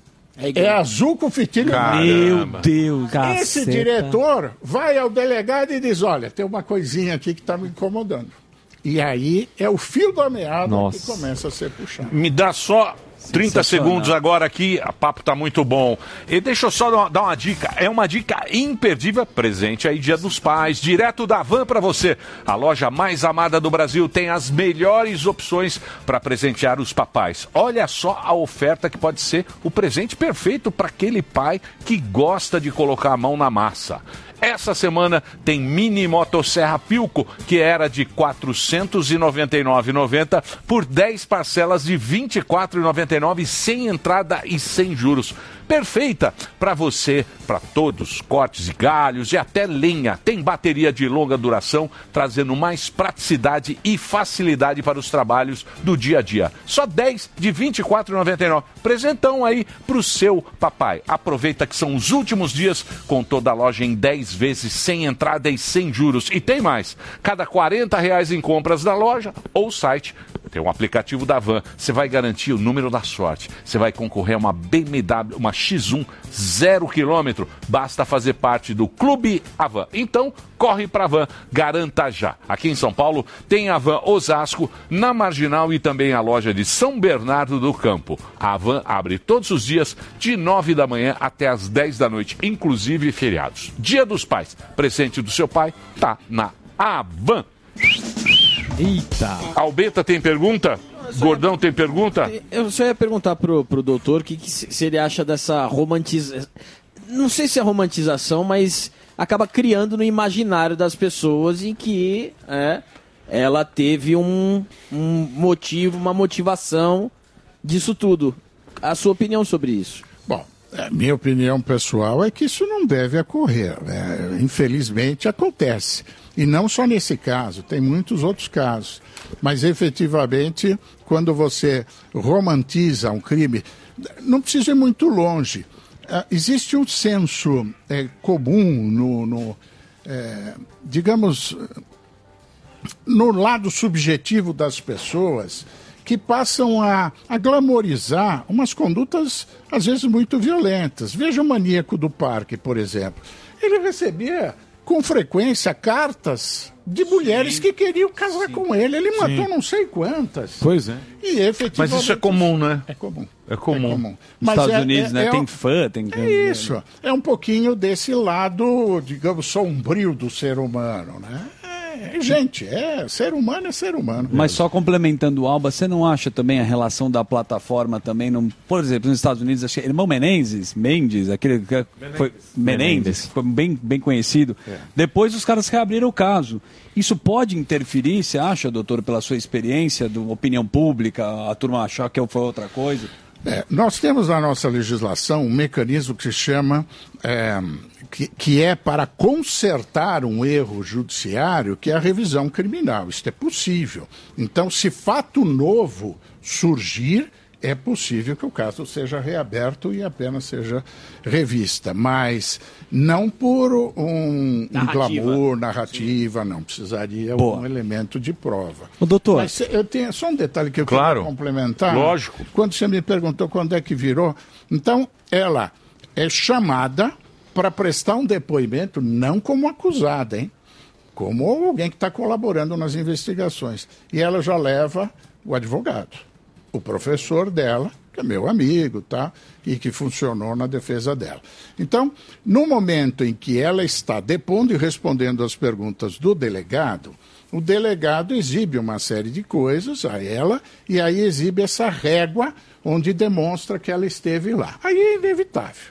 é, é azul com fitilho. Meu Deus, Esse caceta. diretor vai ao delegado e diz, olha, tem uma coisinha aqui que está me incomodando. E aí é o fio da meada Nossa. que começa a ser puxado. Me dá só trinta segundos agora aqui, o papo tá muito bom. E deixa eu só dar uma, dar uma dica, é uma dica imperdível, presente aí Dia dos Pais, direto da Van para você. A loja mais amada do Brasil tem as melhores opções para presentear os papais. Olha só a oferta que pode ser o presente perfeito para aquele pai que gosta de colocar a mão na massa. Essa semana tem mini motosserra Pilco, que era de quatrocentos e noventa e nove reais e noventa centavos por dez parcelas de vinte e quatro reais e noventa e nove centavos, sem entrada e sem juros. Perfeita para você, para todos, cortes e galhos e até lenha. Tem bateria de longa duração, trazendo mais praticidade e facilidade para os trabalhos do dia a dia. Só dez de vinte e quatro reais e noventa e nove centavos. Presentão aí para o seu papai. Aproveita que são os últimos dias com toda a loja em dez vezes, sem entrada e sem juros. E tem mais, cada quarenta reais em compras da loja ou site, tem um aplicativo da Van, você vai garantir o número da sorte. Você vai concorrer a uma B M W, uma X um zero quilômetro. Basta fazer parte do Clube Avan. Então, corre pra Van, garanta já. Aqui em São Paulo tem a Van Osasco, na Marginal e também a loja de São Bernardo do Campo. A Van abre todos os dias de nove da manhã até as dez da noite, inclusive feriados. Dia dos Pais, presente do seu pai, tá na Avan. Eita! Albeta tem pergunta? Gordão tem pergunta? Eu só ia perguntar pro, pro doutor o que, que se ele acha dessa romantização. Não sei se é romantização, mas acaba criando no imaginário das pessoas em que é, ela teve um, um motivo, uma motivação disso tudo. A sua opinião sobre isso? Bom, a minha opinião pessoal é que isso não deve ocorrer. Né? Infelizmente acontece. E não só nesse caso, tem muitos outros casos. Mas efetivamente, quando você romantiza um crime, não precisa ir muito longe. Uh, existe um senso é, comum no, no é, digamos, no lado subjetivo das pessoas, que passam a, a glamorizar umas condutas, às vezes, muito violentas. Veja o maníaco do parque, por exemplo. Ele recebia com frequência cartas de mulheres Sim. que queriam casar Sim. com ele. Ele matou Sim. não sei quantas. Pois é. E efetivamente... Mas isso é comum, né? É comum. É comum. É comum. Nos Mas Estados é, Unidos, é, né? É tem um, fã, tem... É isso. É um pouquinho desse lado, digamos, sombrio do ser humano, né? É, É, é gente, é ser humano é ser humano. Mas só complementando o Alba, você não acha também a relação da plataforma também, não, por exemplo, nos Estados Unidos, acho que irmão Menezes, Mendes, aquele que foi Menendez, foi bem, bem conhecido. É. Depois os caras reabriram o caso. Isso pode interferir, você acha, doutor, pela sua experiência, da opinião pública, a turma achar que foi outra coisa? É, nós temos na nossa legislação um mecanismo que se chama, é, que, que é para consertar um erro judiciário, que é a revisão criminal. Isto é possível. Então, se fato novo surgir, é possível que o caso seja reaberto e a pena seja revista, mas não por um, um glamour, narrativa, não. Precisaria Boa. um elemento de prova. O doutor... Mas eu tenho só um detalhe que eu claro, quero complementar. Lógico. Quando você me perguntou quando é que virou, então ela é chamada para prestar um depoimento não como acusada, hein? Como alguém que está colaborando nas investigações. E ela já leva o advogado, o professor dela, que é meu amigo, tá? E que funcionou na defesa dela. Então, no momento em que ela está depondo e respondendo às perguntas do delegado, o delegado exibe uma série de coisas a ela e aí exibe essa régua onde demonstra que ela esteve lá. Aí é inevitável.